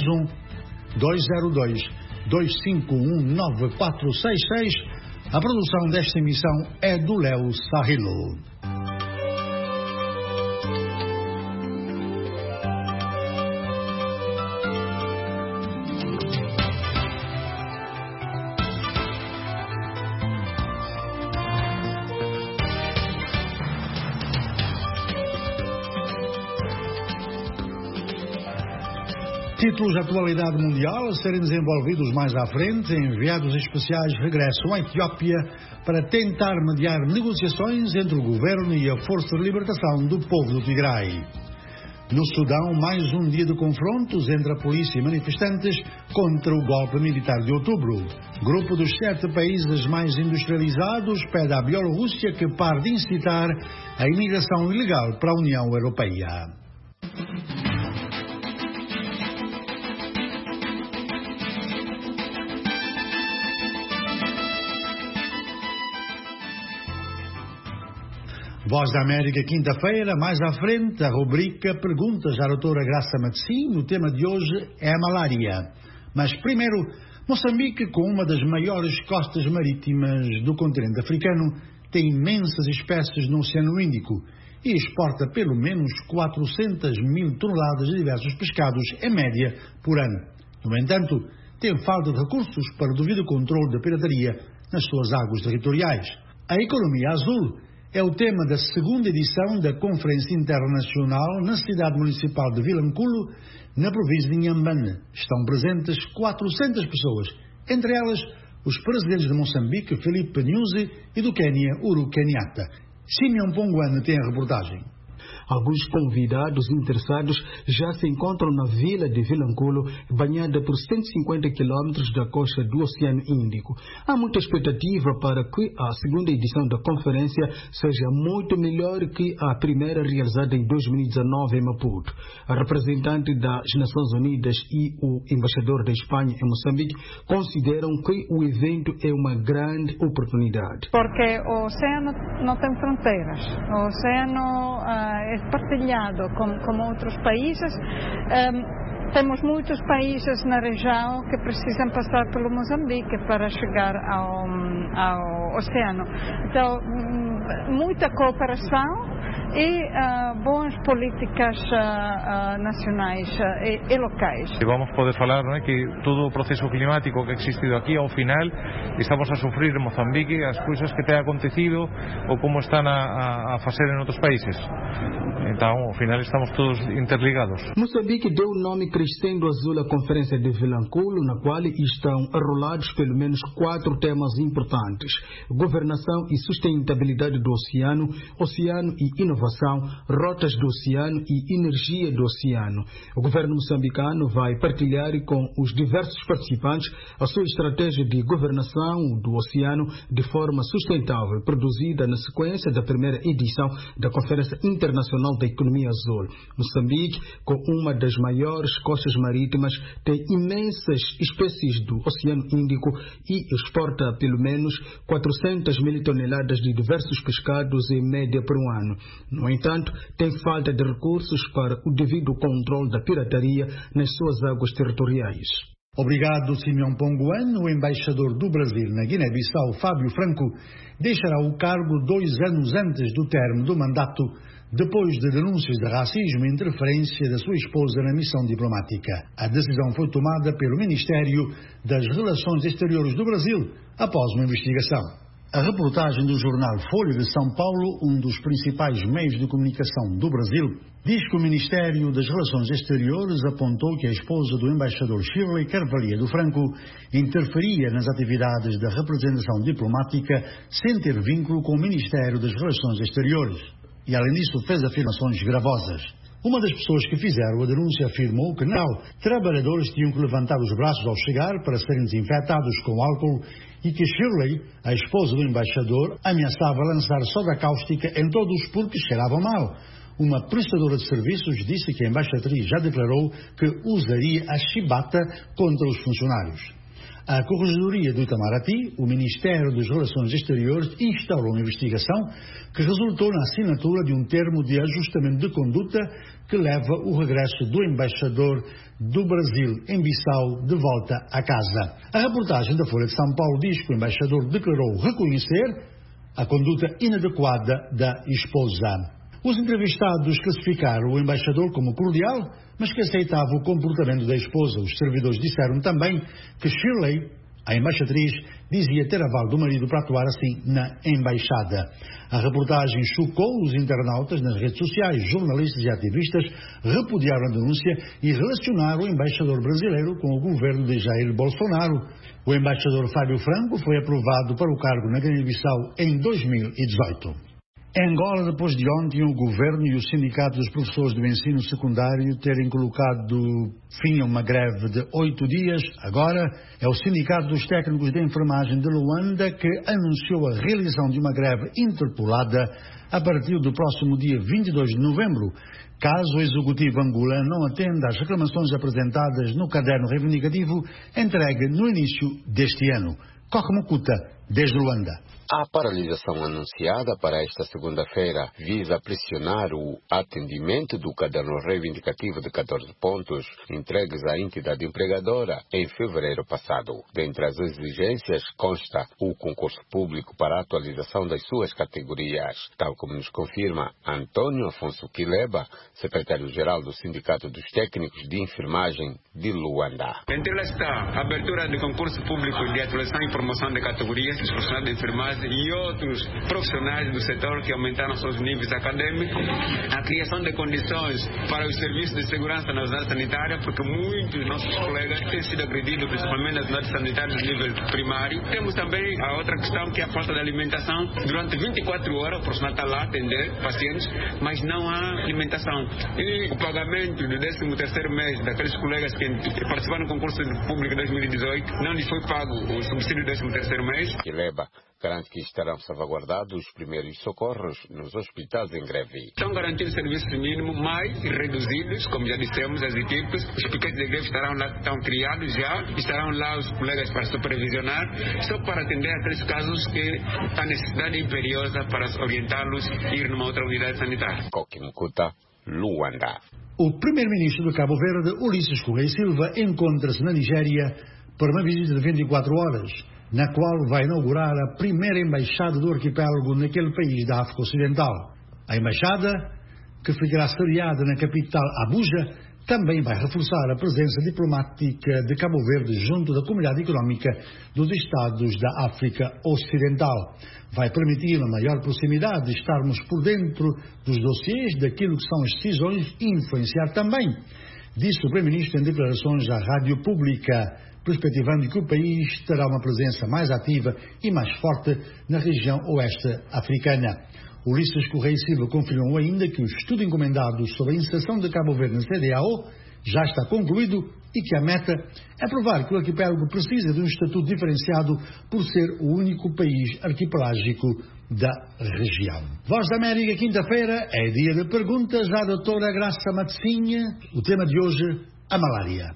202-251-9466. A produção desta emissão é do Léo Sahilo. Títulos de atualidade mundial a serem desenvolvidos mais à frente. Enviados especiais regressam à Etiópia para tentar mediar negociações entre o governo e a Força de Libertação do Povo do Tigray. No Sudão, mais um dia de confrontos entre a polícia e manifestantes contra o golpe militar de outubro. Grupo dos 7 países mais industrializados pede à Bielorrússia que pare de incitar a imigração ilegal para a União Europeia. Voz da América, quinta-feira, mais à frente, a rubrica Perguntas à doutora Graça Matsim. O tema de hoje é a malária. Mas primeiro, Moçambique, com uma das maiores costas marítimas do continente africano, tem imensas espécies no Oceano Índico e exporta pelo menos 400 mil toneladas de diversos pescados, em média, por ano. No entanto, tem falta de recursos para o devido controle da pirataria nas suas águas territoriais. A economia azul é o tema da segunda edição da Conferência Internacional na cidade municipal de Vilanculo, na província de Inhambane. Estão presentes 400 pessoas, entre elas os presidentes de Moçambique, Filipe Nyusi, e do Quênia, Uhuru Kenyatta. Simeon Ponguane tem a reportagem. Alguns convidados interessados já se encontram na vila de Vilanculo, banhada por 150 quilômetros da costa do Oceano Índico. Há muita expectativa para que a segunda edição da conferência seja muito melhor que a primeira realizada em 2019 em Maputo. A representante das Nações Unidas e o embaixador da Espanha em Moçambique consideram que o evento é uma grande oportunidade. Porque o oceano não tem fronteiras. O oceano é partilhado com outros países. Temos muitos países na região que precisam passar pelo Moçambique para chegar ao oceano. Então, muita cooperação e boas políticas nacionais e locais. E vamos poder falar, não é, que todo o proceso climático que ha existido aquí, ao final, estamos a sufrir en Mozambique as coisas que têm acontecido ou como están a fazer em outros países. Então, ao final, estamos todos interligados. Moçambique deu o nome Crescendo Azul à Conferência de Vilanculo, na qual estão arrolados pelo menos 4 temas importantes: governação e sustentabilidade do oceano, oceano e inovação, rotas do oceano e energia do oceano. O governo moçambicano vai partilhar com os diversos participantes a sua estratégia de governação do oceano de forma sustentável, produzida na sequência da primeira edição da Conferência Internacional da Economia Azul. Moçambique, com uma das maiores costas marítimas, tem imensas espécies do Oceano Índico e exporta pelo menos 400 mil toneladas de diversos pescados em média por um ano. No entanto, tem falta de recursos para o devido controle da pirataria nas suas águas territoriais. Obrigado, Simeão Ponguan. O embaixador do Brasil na Guiné-Bissau, Fábio Franco, deixará o cargo 2 anos antes do término do mandato, depois de denúncias de racismo e interferência da sua esposa na missão diplomática. A decisão foi tomada pelo Ministério das Relações Exteriores do Brasil após uma investigação. A reportagem do jornal Folha de São Paulo, um dos principais meios de comunicação do Brasil, diz que o Ministério das Relações Exteriores apontou que a esposa do embaixador Shirley Carvalho Franco interferia nas atividades da representação diplomática sem ter vínculo com o Ministério das Relações Exteriores. E, além disso, fez afirmações gravosas. Uma das pessoas que fizeram a denúncia afirmou que, não, trabalhadores tinham que levantar os braços ao chegar para serem desinfetados com álcool e que Shirley, a esposa do embaixador, ameaçava lançar soda cáustica em todos porque cheiravam mal. Uma prestadora de serviços disse que a embaixatriz já declarou que usaria a chibata contra os funcionários. A Corregedoria do Itamaraty, o Ministério das Relações Exteriores, instaurou uma investigação que resultou na assinatura de um termo de ajustamento de conduta que leva o regresso do embaixador do Brasil em Bissau de volta à casa. A reportagem da Folha de São Paulo diz que o embaixador declarou reconhecer a conduta inadequada da esposa. Os entrevistados classificaram o embaixador como cordial, mas que aceitava o comportamento da esposa. Os servidores disseram também que Shirley, a embaixatriz, dizia ter aval do marido para atuar assim na embaixada. A reportagem chocou os internautas nas redes sociais. Jornalistas e ativistas repudiaram a denúncia e relacionaram o embaixador brasileiro com o governo de Jair Bolsonaro. O embaixador Fábio Franco foi aprovado para o cargo na Guiné-Bissau em 2018. Em Angola, depois de ontem, o governo e o sindicato dos professores do ensino secundário terem colocado fim a uma greve de 8 dias, agora é o sindicato dos técnicos de enfermagem de Luanda que anunciou a realização de uma greve interpolada a partir do próximo dia 22 de novembro, caso o executivo angolano não atenda às reclamações apresentadas no caderno reivindicativo entregue no início deste ano. Corre Mukuta, desde Luanda. A paralisação anunciada para esta segunda-feira visa pressionar o atendimento do caderno reivindicativo de 14 pontos entregues à entidade empregadora em fevereiro passado. Dentre as exigências consta o concurso público para a atualização das suas categorias, tal como nos confirma Antônio Afonso Quileba, secretário-geral do Sindicato dos Técnicos de Enfermagem de Luanda. Entre elas está a abertura de concurso público de atualização e promoção de categorias dos profissionais de enfermagem e outros profissionais do setor que aumentaram seus níveis acadêmicos, a criação de condições para os serviços de segurança na unidade sanitária, porque muitos dos nossos colegas têm sido agredidos, principalmente nas unidades sanitárias de nível primário. Temos também a outra questão, que é a falta de alimentação. Durante 24 horas o profissional está lá a atender pacientes, mas não há alimentação. E o pagamento do 13º mês daqueles colegas que participaram no concurso público de 2018, não lhes foi pago o subsídio do 13º mês. Garante que estarão salvaguardados os primeiros socorros nos hospitais em greve. Estão garantidos serviços mínimos mais reduzidos, como já dissemos, as equipes. Os piquetes de greve estarão lá, estão criados já, estarão lá os colegas para supervisionar, só para atender aqueles casos que há necessidade imperiosa para orientá-los a ir numa outra unidade sanitária. Mukuta, Luanda. O primeiro-ministro de Cabo Verde, Ulisses Correia Silva, encontra-se na Nigéria para uma visita de 24 horas. Na qual vai inaugurar a primeira embaixada do arquipélago naquele país da África Ocidental. A embaixada, que ficará sediada na capital Abuja, também vai reforçar a presença diplomática de Cabo Verde junto da Comunidade Económica dos Estados da África Ocidental. Vai permitir uma maior proximidade, estarmos por dentro dos dossiês, daquilo que são as decisões e influenciar também, disse o Primeiro-Ministro em declarações à Rádio Pública, perspectivando que o país terá uma presença mais ativa e mais forte na região oeste africana. Ulisses Correia Silva confirmou ainda que o estudo encomendado sobre a inserção de Cabo Verde na CEDEAO já está concluído e que a meta é provar que o arquipélago precisa de um estatuto diferenciado por ser o único país arquipelágico da região. Voz da América, quinta-feira, é dia de perguntas à doutora Graça Matzinha. O tema de hoje, a malária.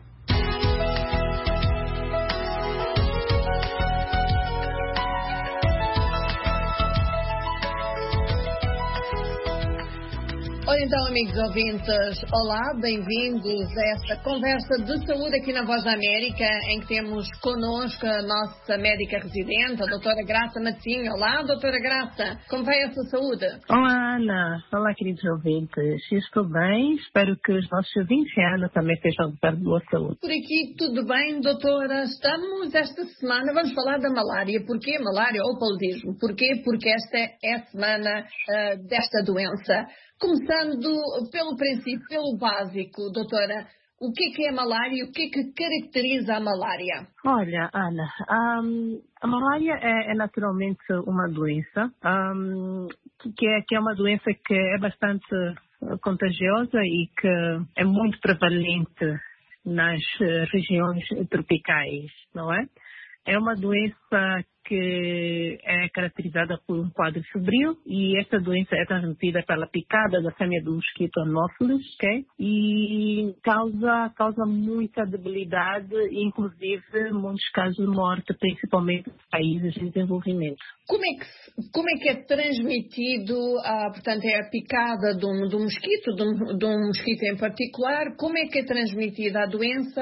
Ora então, amigos ouvintes, olá, bem-vindos a esta conversa de saúde aqui na Voz da América, em que temos connosco a nossa médica residente, a doutora Graça Matzinha. Olá, doutora Graça, como vai a sua saúde? Olá, Ana. Olá, queridos ouvintes. Estou bem, espero que os nossos ouvintes e a Ana também estejam de boa saúde. Por aqui tudo bem, doutora. Estamos esta semana, vamos falar da malária. Porquê malária ou paludismo? Porquê? Porque esta é a semana desta doença. Começando pelo princípio, pelo básico, doutora, o que é a malária e o que caracteriza a malária? Olha, Ana, a malária é naturalmente uma doença, que é uma doença que é bastante contagiosa e que é muito prevalente nas regiões tropicais, não é? É uma doença que é caracterizada por um quadro febril e esta doença é transmitida pela picada da fêmea do mosquito Anopheles, ok? E causa muita debilidade e inclusive muitos casos de morte, principalmente nos países em desenvolvimento. Como é que é transmitido, portanto, é a picada de um mosquito, de um mosquito em particular, como é que é transmitida a doença?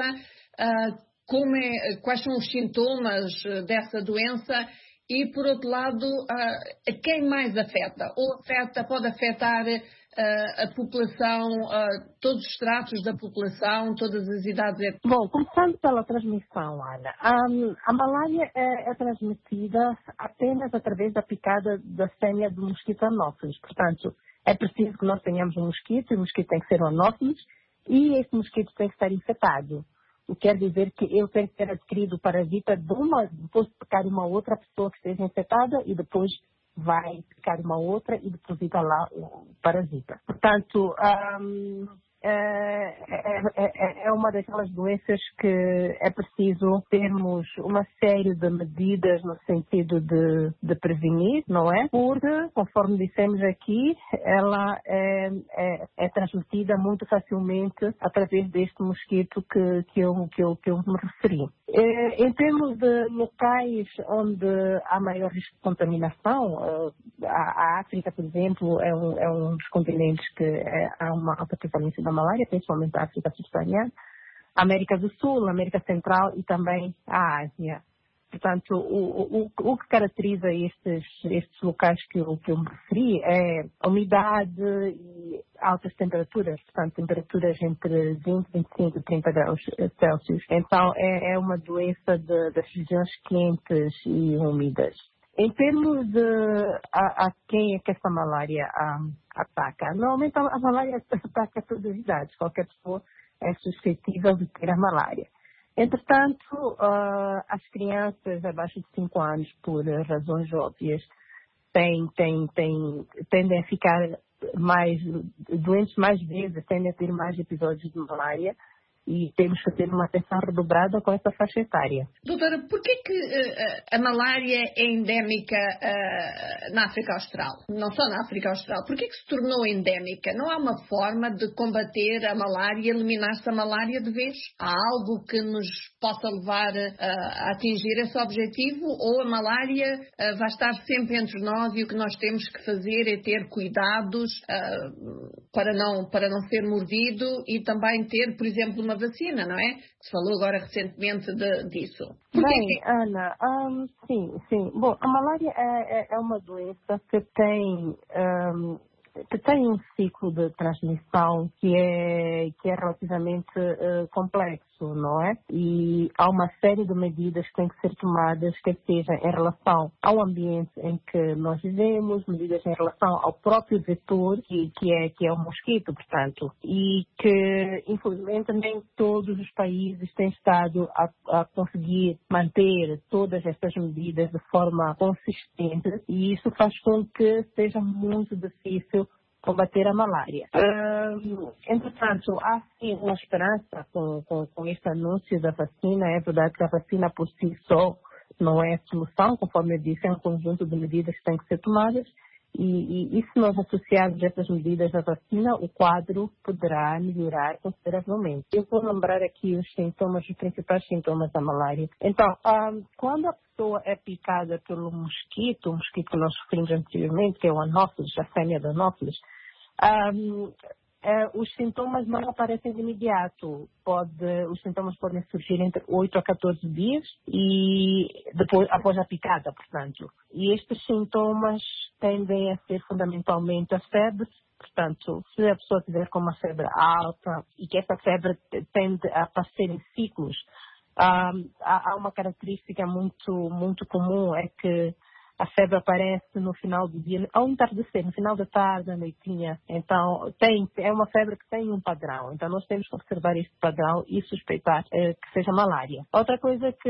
Quais são os sintomas dessa doença e, por outro lado, a quem mais afeta? Ou pode afetar a população, todos os estratos da população, todas as idades? Bom, começando pela transmissão, Ana, a malária é transmitida apenas através da picada da fêmea do mosquito Anopheles. Portanto, é preciso que nós tenhamos um mosquito, e o mosquito tem que ser o Anopheles, e esse mosquito tem que estar infectado. O que quer dizer que ele tem que ter adquirido o parasita depois de picar uma outra pessoa que esteja infectada e depois vai picar uma outra e deposita lá o parasita. Portanto, é uma daquelas doenças que é preciso termos uma série de medidas no sentido de prevenir, não é? Porque, conforme dissemos aqui, ela é transmitida muito facilmente através deste mosquito que eu me referi. Em termos de locais onde há maior risco de contaminação, a África, por exemplo, é um dos continentes que há uma alta prevalência da malária, principalmente a África subsaariana, a América do Sul, a América Central e também a Ásia. Portanto, o que caracteriza estes locais que eu me referi é a umidade e altas temperaturas, portanto, temperaturas entre 20, 25 e 30 graus Celsius. Então, é uma doença das regiões quentes e úmidas. Em termos de a quem é que essa malária ataca, normalmente a malária ataca todas as idades, qualquer pessoa é suscetível de ter a malária. Entretanto, as crianças abaixo de 5 anos, por razões óbvias, tendem a ficar doentes mais vezes, tendem a ter mais episódios de malária. E temos que ter uma atenção redobrada com essa faixa etária. Doutora, por que a malária é endémica na África Austral? Não só na África Austral. Por que se tornou endémica? Não há uma forma de combater a malária e eliminar-se a malária de vez? Há algo que nos possa levar a atingir esse objetivo? Ou a malária vai estar sempre entre nós e o que nós temos que fazer é ter cuidados para não ser mordido e também ter, por exemplo, uma vacina, não é? Se falou agora recentemente disso. Bem, Ana, sim. Bom, a malária é uma doença que tem tem um ciclo de transmissão que é relativamente complexo, não é? E há uma série de medidas que têm que ser tomadas, que seja em relação ao ambiente em que nós vivemos, medidas em relação ao próprio vetor, que é o mosquito, portanto, e que, infelizmente, nem todos os países têm estado a conseguir manter todas estas medidas de forma consistente, e isso faz com que seja muito difícil combater a malária. Entretanto, há sim uma esperança com este anúncio da vacina. É verdade que a vacina por si só não é a solução, conforme eu disse, é um conjunto de medidas que têm que ser tomadas, e se nós associarmos essas medidas à vacina, o quadro poderá melhorar consideravelmente. Eu vou lembrar aqui os principais sintomas da malária. Então, quando a pessoa é picada pelo mosquito, o mosquito que nós referimos anteriormente, que é o Anopheles, a fêmea do Anopheles, os sintomas não aparecem de imediato. Os sintomas podem surgir entre 8 a 14 dias e depois, após a picada, portanto. E estes sintomas tendem a ser fundamentalmente a febre. Portanto, se a pessoa tiver com uma febre alta e que essa febre tende a passar em ciclos, há uma característica muito comum, é que a febre aparece no final do dia, ao entardecer, no final da tarde, à noitinha. Então, é uma febre que tem um padrão. Então, nós temos que observar este padrão e suspeitar que seja malária. Outra coisa que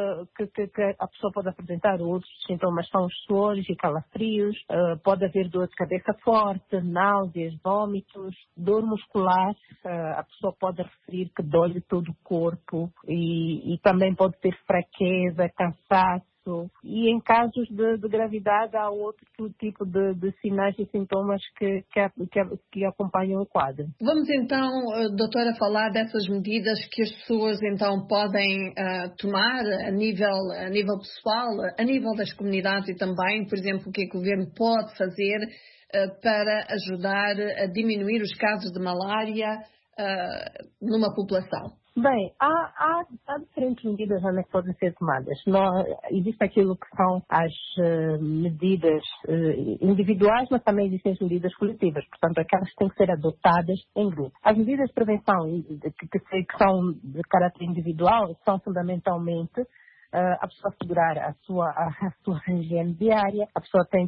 a pessoa pode apresentar, outros sintomas, são os suores e calafrios, pode haver dor de cabeça forte, náuseas, vômitos, dor muscular. A pessoa pode referir que dói todo o corpo e também pode ter fraqueza, cansaço. E em casos de gravidade há outro tipo de sinais e sintomas que acompanham o quadro. Vamos então, doutora, falar dessas medidas que as pessoas então podem tomar a nível pessoal, a nível das comunidades e também, por exemplo, o que o governo pode fazer para ajudar a diminuir os casos de malária numa população. Bem, há diferentes medidas que podem ser tomadas. Existe aquilo que são as medidas individuais, mas também existem as medidas coletivas. Portanto, aquelas que têm que ser adotadas em grupo. As medidas de prevenção que são de caráter individual são fundamentalmente a pessoa assegurar a sua higiene diária, a pessoa tem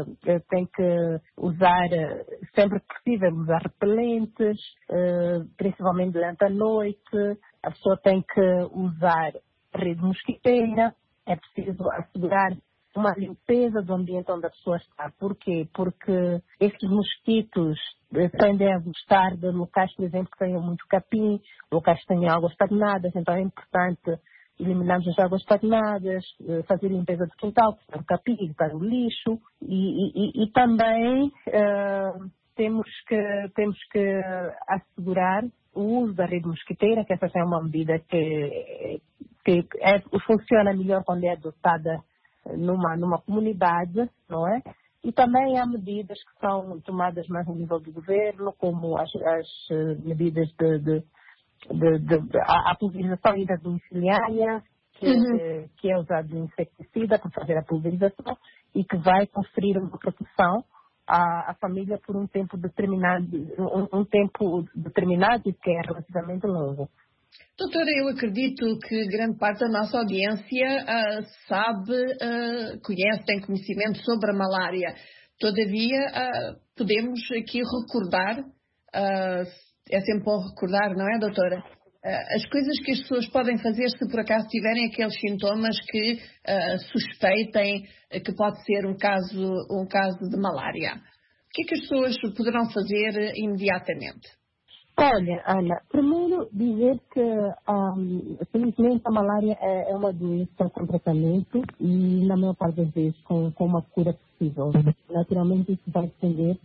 que usar, sempre que possível, usar repelentes, principalmente durante a noite, a pessoa tem que usar rede mosquiteira, é preciso assegurar uma limpeza do ambiente onde a pessoa está. Porquê? Porque estes mosquitos tendem a gostar de locais, por exemplo, que tenham muito capim, locais que tenham águas estagnadas, então é importante eliminarmos as águas estagnadas, fazer limpeza do quintal, para o capim, para o lixo e também temos que assegurar o uso da rede mosquiteira, que essa é uma medida que funciona melhor quando é adotada numa comunidade, não é? E também há medidas que são tomadas mais no nível do governo, como as medidas a pulverização intradomiciliária, que é usado um inseticida para fazer a pulverização e que vai conferir uma proteção à família por um tempo determinado, que é relativamente longo. Doutora, eu acredito que grande parte da nossa audiência conhece, tem conhecimento sobre a malária. Todavia, podemos aqui recordar, é sempre bom recordar, não é, doutora? As coisas que as pessoas podem fazer se por acaso tiverem aqueles sintomas que suspeitem que pode ser um caso de malária. O que é que as pessoas poderão fazer imediatamente? Olha, Ana, primeiro dizer que, felizmente, a malária é uma doença com tratamento e, na maior parte das vezes, com uma cura possível. Naturalmente, isso vai depender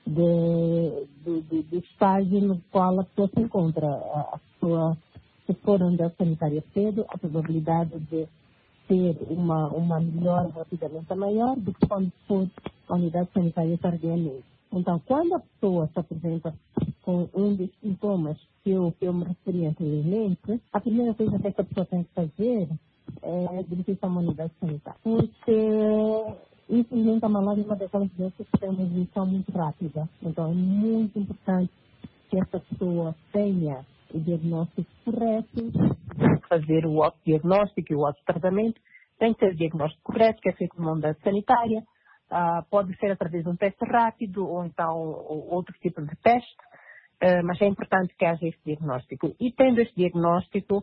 do estágio no qual a pessoa se encontra. A pessoa, se for onde a sanitária cedo, a probabilidade de ter uma melhora rapidamente é maior do que quando for a unidade sanitária tardiamente. Então, quando a pessoa se apresenta com um dos sintomas que eu me referi anteriormente, a primeira coisa que essa pessoa tem que fazer é dirigir-se a uma unidade sanitária. Porque Infelizmente, a malária é uma daquelas doenças que tem uma evolução muito rápida. Então, é muito importante que essa pessoa tenha o diagnóstico correto, fazer o autodiagnóstico e o autotratamento. Tem que ter o diagnóstico correto, que é feito numa unidade sanitária. Pode ser através de um teste rápido ou então outro tipo de teste, mas é importante que haja esse diagnóstico. E tendo esse diagnóstico,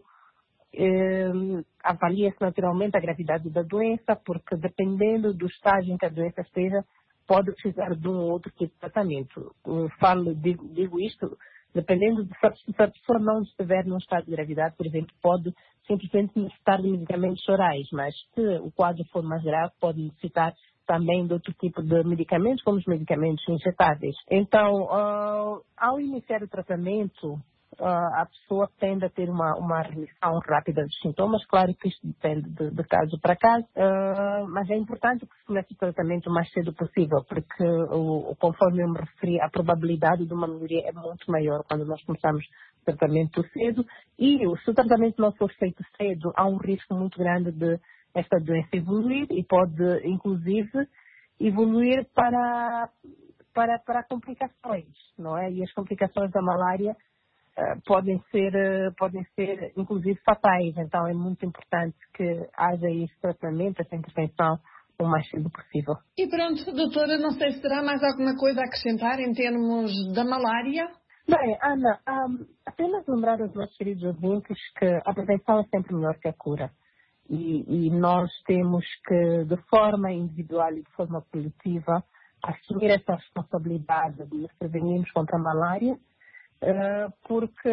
avalia-se naturalmente a gravidade da doença, porque dependendo do estágio em que a doença esteja, pode precisar de um ou outro tipo de tratamento. Digo isto, dependendo se a pessoa não estiver num estado de gravidade, por exemplo, pode simplesmente necessitar de medicamentos orais, mas se o quadro for mais grave, pode necessitar também de outro tipo de medicamentos, como os medicamentos injetáveis. Então, ao iniciar o tratamento, a pessoa tende a ter uma remissão rápida dos sintomas. Claro que isto depende de caso para caso, mas é importante que se comece o tratamento o mais cedo possível, porque, conforme eu me referi, a probabilidade de uma melhoria é muito maior quando nós começamos o tratamento cedo. E se o tratamento não for feito cedo, há um risco muito grande de esta doença evoluir e pode, inclusive, evoluir para complicações, não é? E as complicações da malária podem ser inclusive fatais. Então é muito importante que haja esse tratamento, essa intervenção o mais cedo possível. E pronto, doutora, não sei se terá mais alguma coisa a acrescentar em termos da malária? Bem, Ana, apenas lembrar aos nossos queridos ouvintes que a prevenção é sempre melhor que a cura. E nós temos que, de forma individual e de forma coletiva, assumir essa responsabilidade de nos prevenirmos contra a malária, porque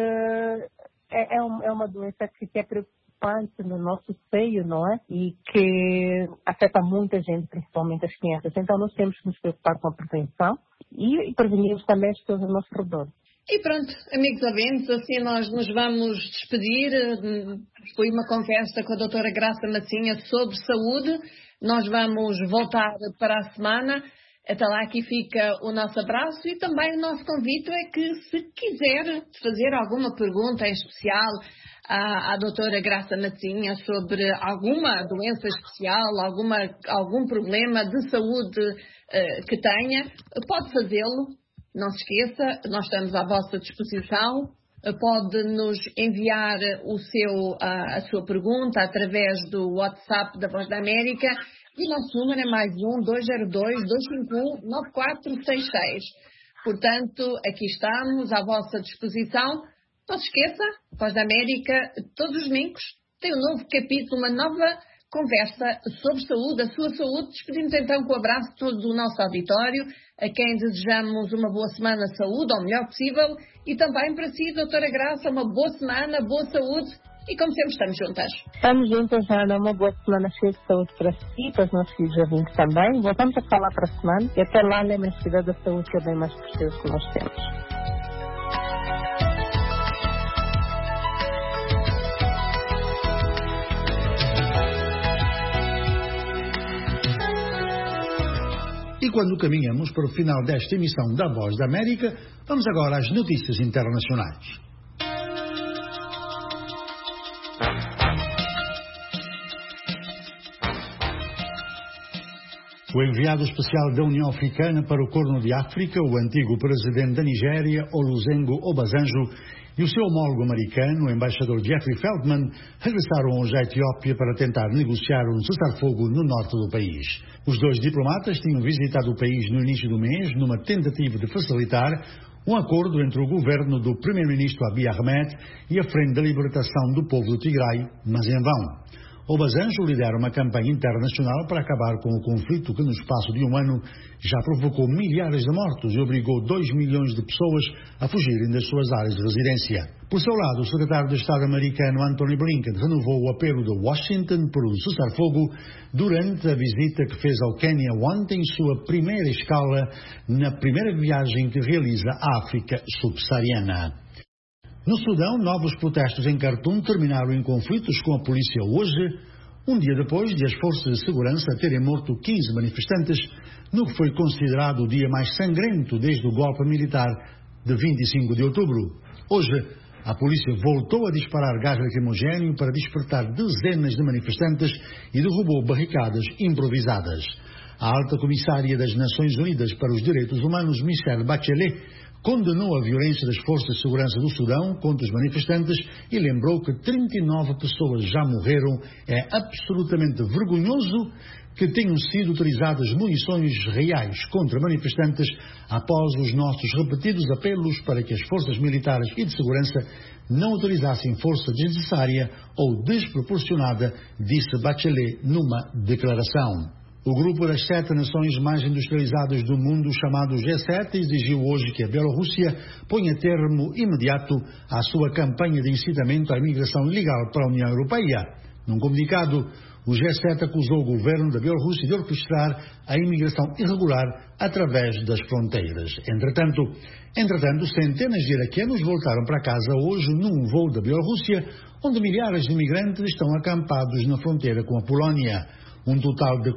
é uma doença que é preocupante no nosso seio, não é? E que afeta muita gente, principalmente as crianças. Então nós temos que nos preocupar com a prevenção e prevenirmos também as pessoas ao nosso redor. E pronto, amigos ouvintes, assim nós nos vamos despedir. Foi uma conversa com a doutora Graça Massinha sobre saúde. Nós vamos voltar para a semana. Até lá, aqui fica o nosso abraço e também o nosso convite é que, se quiser fazer alguma pergunta em especial à doutora Graça Massinha sobre alguma doença especial, algum problema de saúde que tenha, pode fazê-lo. Não se esqueça, nós estamos à vossa disposição. Pode nos enviar a sua pergunta através do WhatsApp da Voz da América. E nosso número é mais 1-202-251-9466. Portanto, aqui estamos à vossa disposição. Não se esqueça, Voz da América, todos os domingos, tem um novo capítulo, uma nova conversa sobre saúde, a sua saúde. Despedimos então com o abraço de todo o nosso auditório, a quem desejamos uma boa semana de saúde, ao melhor possível, e também para si, doutora Graça, uma boa semana, boa saúde. E como sempre, estamos juntas. Estamos juntas, Ana. Uma boa semana cheia de saúde para si, para os nossos filhos ouvintes também. Voltamos a falar para a semana. E até lá, lembre-se da saúde, que é bem mais precioso que nós temos. E quando caminhamos para o final desta emissão da Voz da América, vamos agora às notícias internacionais. O enviado especial da União Africana para o Corno de África, o antigo presidente da Nigéria, Olusegun Obasanjo, e o seu homólogo americano, o embaixador Jeffrey Feltman, regressaram hoje à Etiópia para tentar negociar um cessar-fogo no norte do país. Os dois diplomatas tinham visitado o país no início do mês numa tentativa de facilitar um acordo entre o governo do primeiro-ministro Abiy Ahmed e a Frente da Libertação do Povo do Tigray, mas em vão. Obasanjo lidera uma campanha internacional para acabar com o conflito que no espaço de um ano já provocou milhares de mortos e obrigou 2 milhões de pessoas a fugirem das suas áreas de residência. Por seu lado, o secretário de Estado americano Antony Blinken renovou o apelo de Washington por um cessar-fogo durante a visita que fez ao Quênia ontem, sua primeira escala na primeira viagem que realiza à África subsaariana. No Sudão, novos protestos em Khartoum terminaram em conflitos com a polícia hoje, um dia depois de as forças de segurança terem morto 15 manifestantes, no que foi considerado o dia mais sangrento desde o golpe militar de 25 de outubro. Hoje, a polícia voltou a disparar gás lacrimogéneo para despertar dezenas de manifestantes e derrubou barricadas improvisadas. A alta comissária das Nações Unidas para os Direitos Humanos, Michelle Bachelet, condenou a violência das forças de segurança do Sudão contra os manifestantes e lembrou que 39 pessoas já morreram. É absolutamente vergonhoso que tenham sido utilizadas munições reais contra manifestantes após os nossos repetidos apelos para que as forças militares e de segurança não utilizassem força desnecessária ou desproporcionada, disse Bachelet numa declaração. O grupo das 7 nações mais industrializadas do mundo, chamado G7, exigiu hoje que a Bielorrússia ponha termo imediato à sua campanha de incitamento à imigração ilegal para a União Europeia. Num comunicado, o G7 acusou o governo da Bielorrússia de orquestrar a imigração irregular através das fronteiras. Entretanto, centenas de iraquianos voltaram para casa hoje num voo da Bielorrússia, onde milhares de imigrantes estão acampados na fronteira com a Polónia. Um total de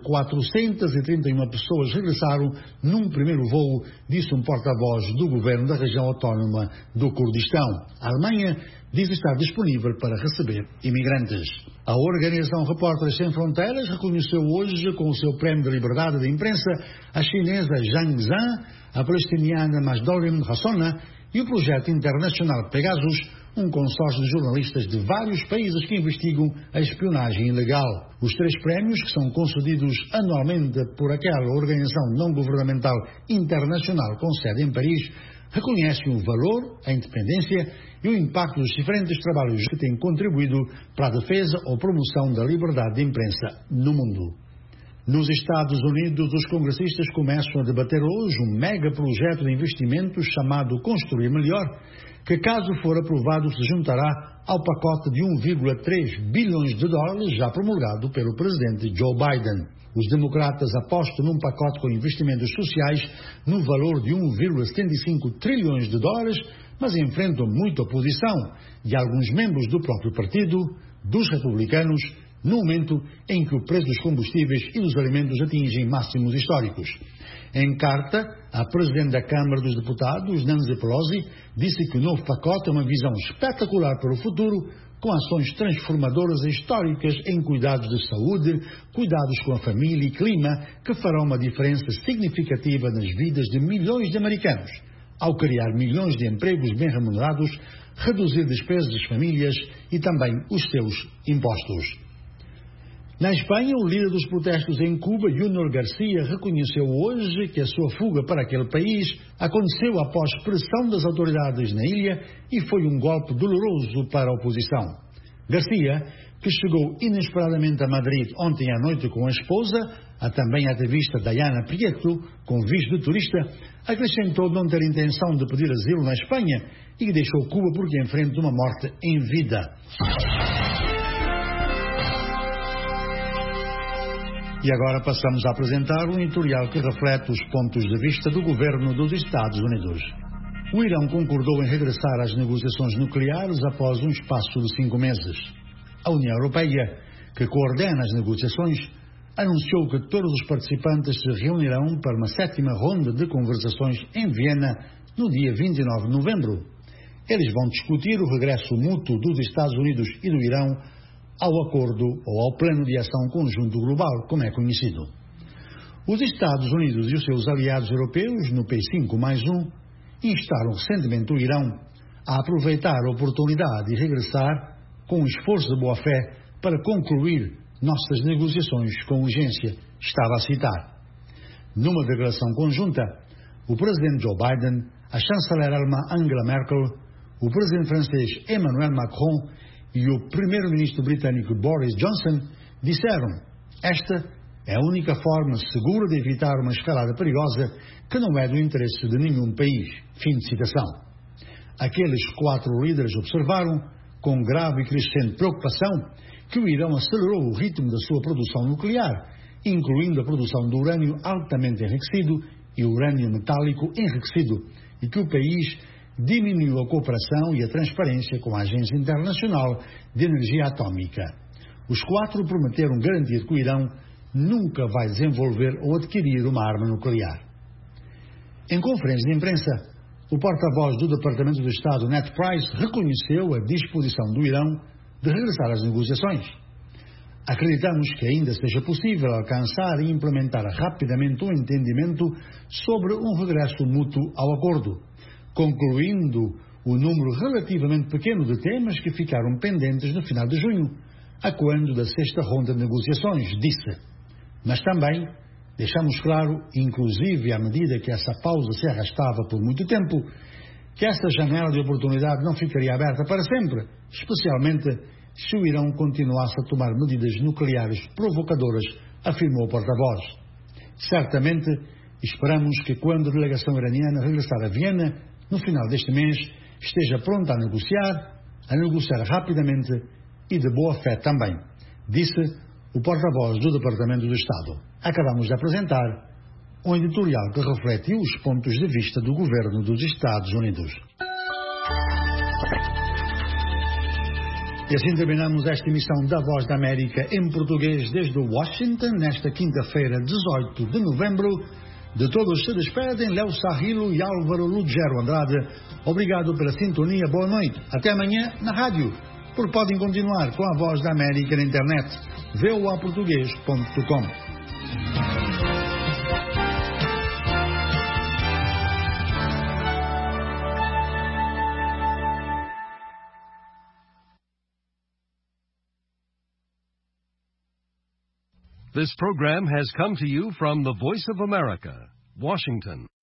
431 pessoas regressaram num primeiro voo, disse um porta-voz do governo da região autónoma do Kurdistão. A Alemanha diz estar disponível para receber imigrantes. A organização Repórteres Sem Fronteiras reconheceu hoje com o seu prémio de liberdade de imprensa a chinesa Zhang Zhan, a palestiniana Masdorim Hassona e o projeto internacional Pegasus, um consórcio de jornalistas de vários países que investigam a espionagem ilegal. Os 3 prémios, que são concedidos anualmente por aquela organização não-governamental internacional com sede em Paris, reconhecem o valor, a independência e o impacto dos diferentes trabalhos que têm contribuído para a defesa ou promoção da liberdade de imprensa no mundo. Nos Estados Unidos, os congressistas começam a debater hoje um mega projeto de investimentos chamado Construir Melhor, que, caso for aprovado, se juntará ao pacote de 1,3 bilhões de dólares já promulgado pelo presidente Joe Biden. Os democratas apostam num pacote com investimentos sociais no valor de 1,75 trilhões de dólares, mas enfrentam muita oposição de alguns membros do próprio partido, dos republicanos, no momento em que o preço dos combustíveis e dos alimentos atingem máximos históricos. Em carta, a presidente da Câmara dos Deputados, Nancy Pelosi, disse que o novo pacote é uma visão espetacular para o futuro, com ações transformadoras e históricas em cuidados de saúde, cuidados com a família e clima, que farão uma diferença significativa nas vidas de milhões de americanos, ao criar milhões de empregos bem remunerados, reduzir despesas das famílias e também os seus impostos. Na Espanha, o líder dos protestos em Cuba, Junior Garcia, reconheceu hoje que a sua fuga para aquele país aconteceu após pressão das autoridades na ilha e foi um golpe doloroso para a oposição. Garcia, que chegou inesperadamente a Madrid ontem à noite com a esposa, a também ativista Diana Prieto, com visto de turista, acrescentou não ter intenção de pedir asilo na Espanha e que deixou Cuba porque enfrenta uma morte em vida. E agora passamos a apresentar um editorial que reflete os pontos de vista do governo dos Estados Unidos. O Irão concordou em regressar às negociações nucleares após um espaço de 5 meses. A União Europeia, que coordena as negociações, anunciou que todos os participantes se reunirão para uma 7ª ronda de conversações em Viena no dia 29 de novembro. Eles vão discutir o regresso mútuo dos Estados Unidos e do Irão ao acordo ou ao plano de ação conjunto global, como é conhecido. Os Estados Unidos e os seus aliados europeus, no P5+1, instaram recentemente o Irão a aproveitar a oportunidade de regressar com um esforço de boa-fé para concluir nossas negociações com urgência, estava a citar. Numa declaração conjunta, o presidente Joe Biden, a chanceler alemã Angela Merkel, o presidente francês Emmanuel Macron e o primeiro-ministro britânico Boris Johnson disseram: esta é a única forma segura de evitar uma escalada perigosa que não é do interesse de nenhum país. Fim de citação. Aqueles 4 líderes observaram, com grave e crescente preocupação, que o Irão acelerou o ritmo da sua produção nuclear, incluindo a produção de urânio altamente enriquecido e urânio metálico enriquecido, e que o país diminuiu a cooperação e a transparência com a Agência Internacional de Energia Atômica. Os 4 prometeram garantir que o Irão nunca vai desenvolver ou adquirir uma arma nuclear. Em conferência de imprensa, o porta-voz do Departamento de Estado, Ned Price, reconheceu a disposição do Irão de regressar às negociações. Acreditamos que ainda seja possível alcançar e implementar rapidamente um entendimento sobre um regresso mútuo ao acordo, concluindo o número relativamente pequeno de temas que ficaram pendentes no final de junho, a quando da sexta ronda de negociações, disse. Mas também deixamos claro, inclusive à medida que essa pausa se arrastava por muito tempo, que essa janela de oportunidade não ficaria aberta para sempre, especialmente se o Irão continuasse a tomar medidas nucleares provocadoras, afirmou o porta-voz. Certamente, esperamos que quando a delegação iraniana regressar a Viena, no final deste mês, esteja pronta a negociar rapidamente e de boa fé também, disse o porta-voz do Departamento do Estado. Acabamos de apresentar um editorial que reflete os pontos de vista do governo dos Estados Unidos. E assim terminamos esta emissão da Voz da América em português desde Washington, nesta quinta-feira, 18 de novembro. De todos se despedem Léo Sarrilo e Álvaro Lugero Andrade. Obrigado pela sintonia, boa noite. Até amanhã na rádio, porque podem continuar com a Voz da América na internet, voaportugues.com. This program has come to you from the Voice of America, Washington.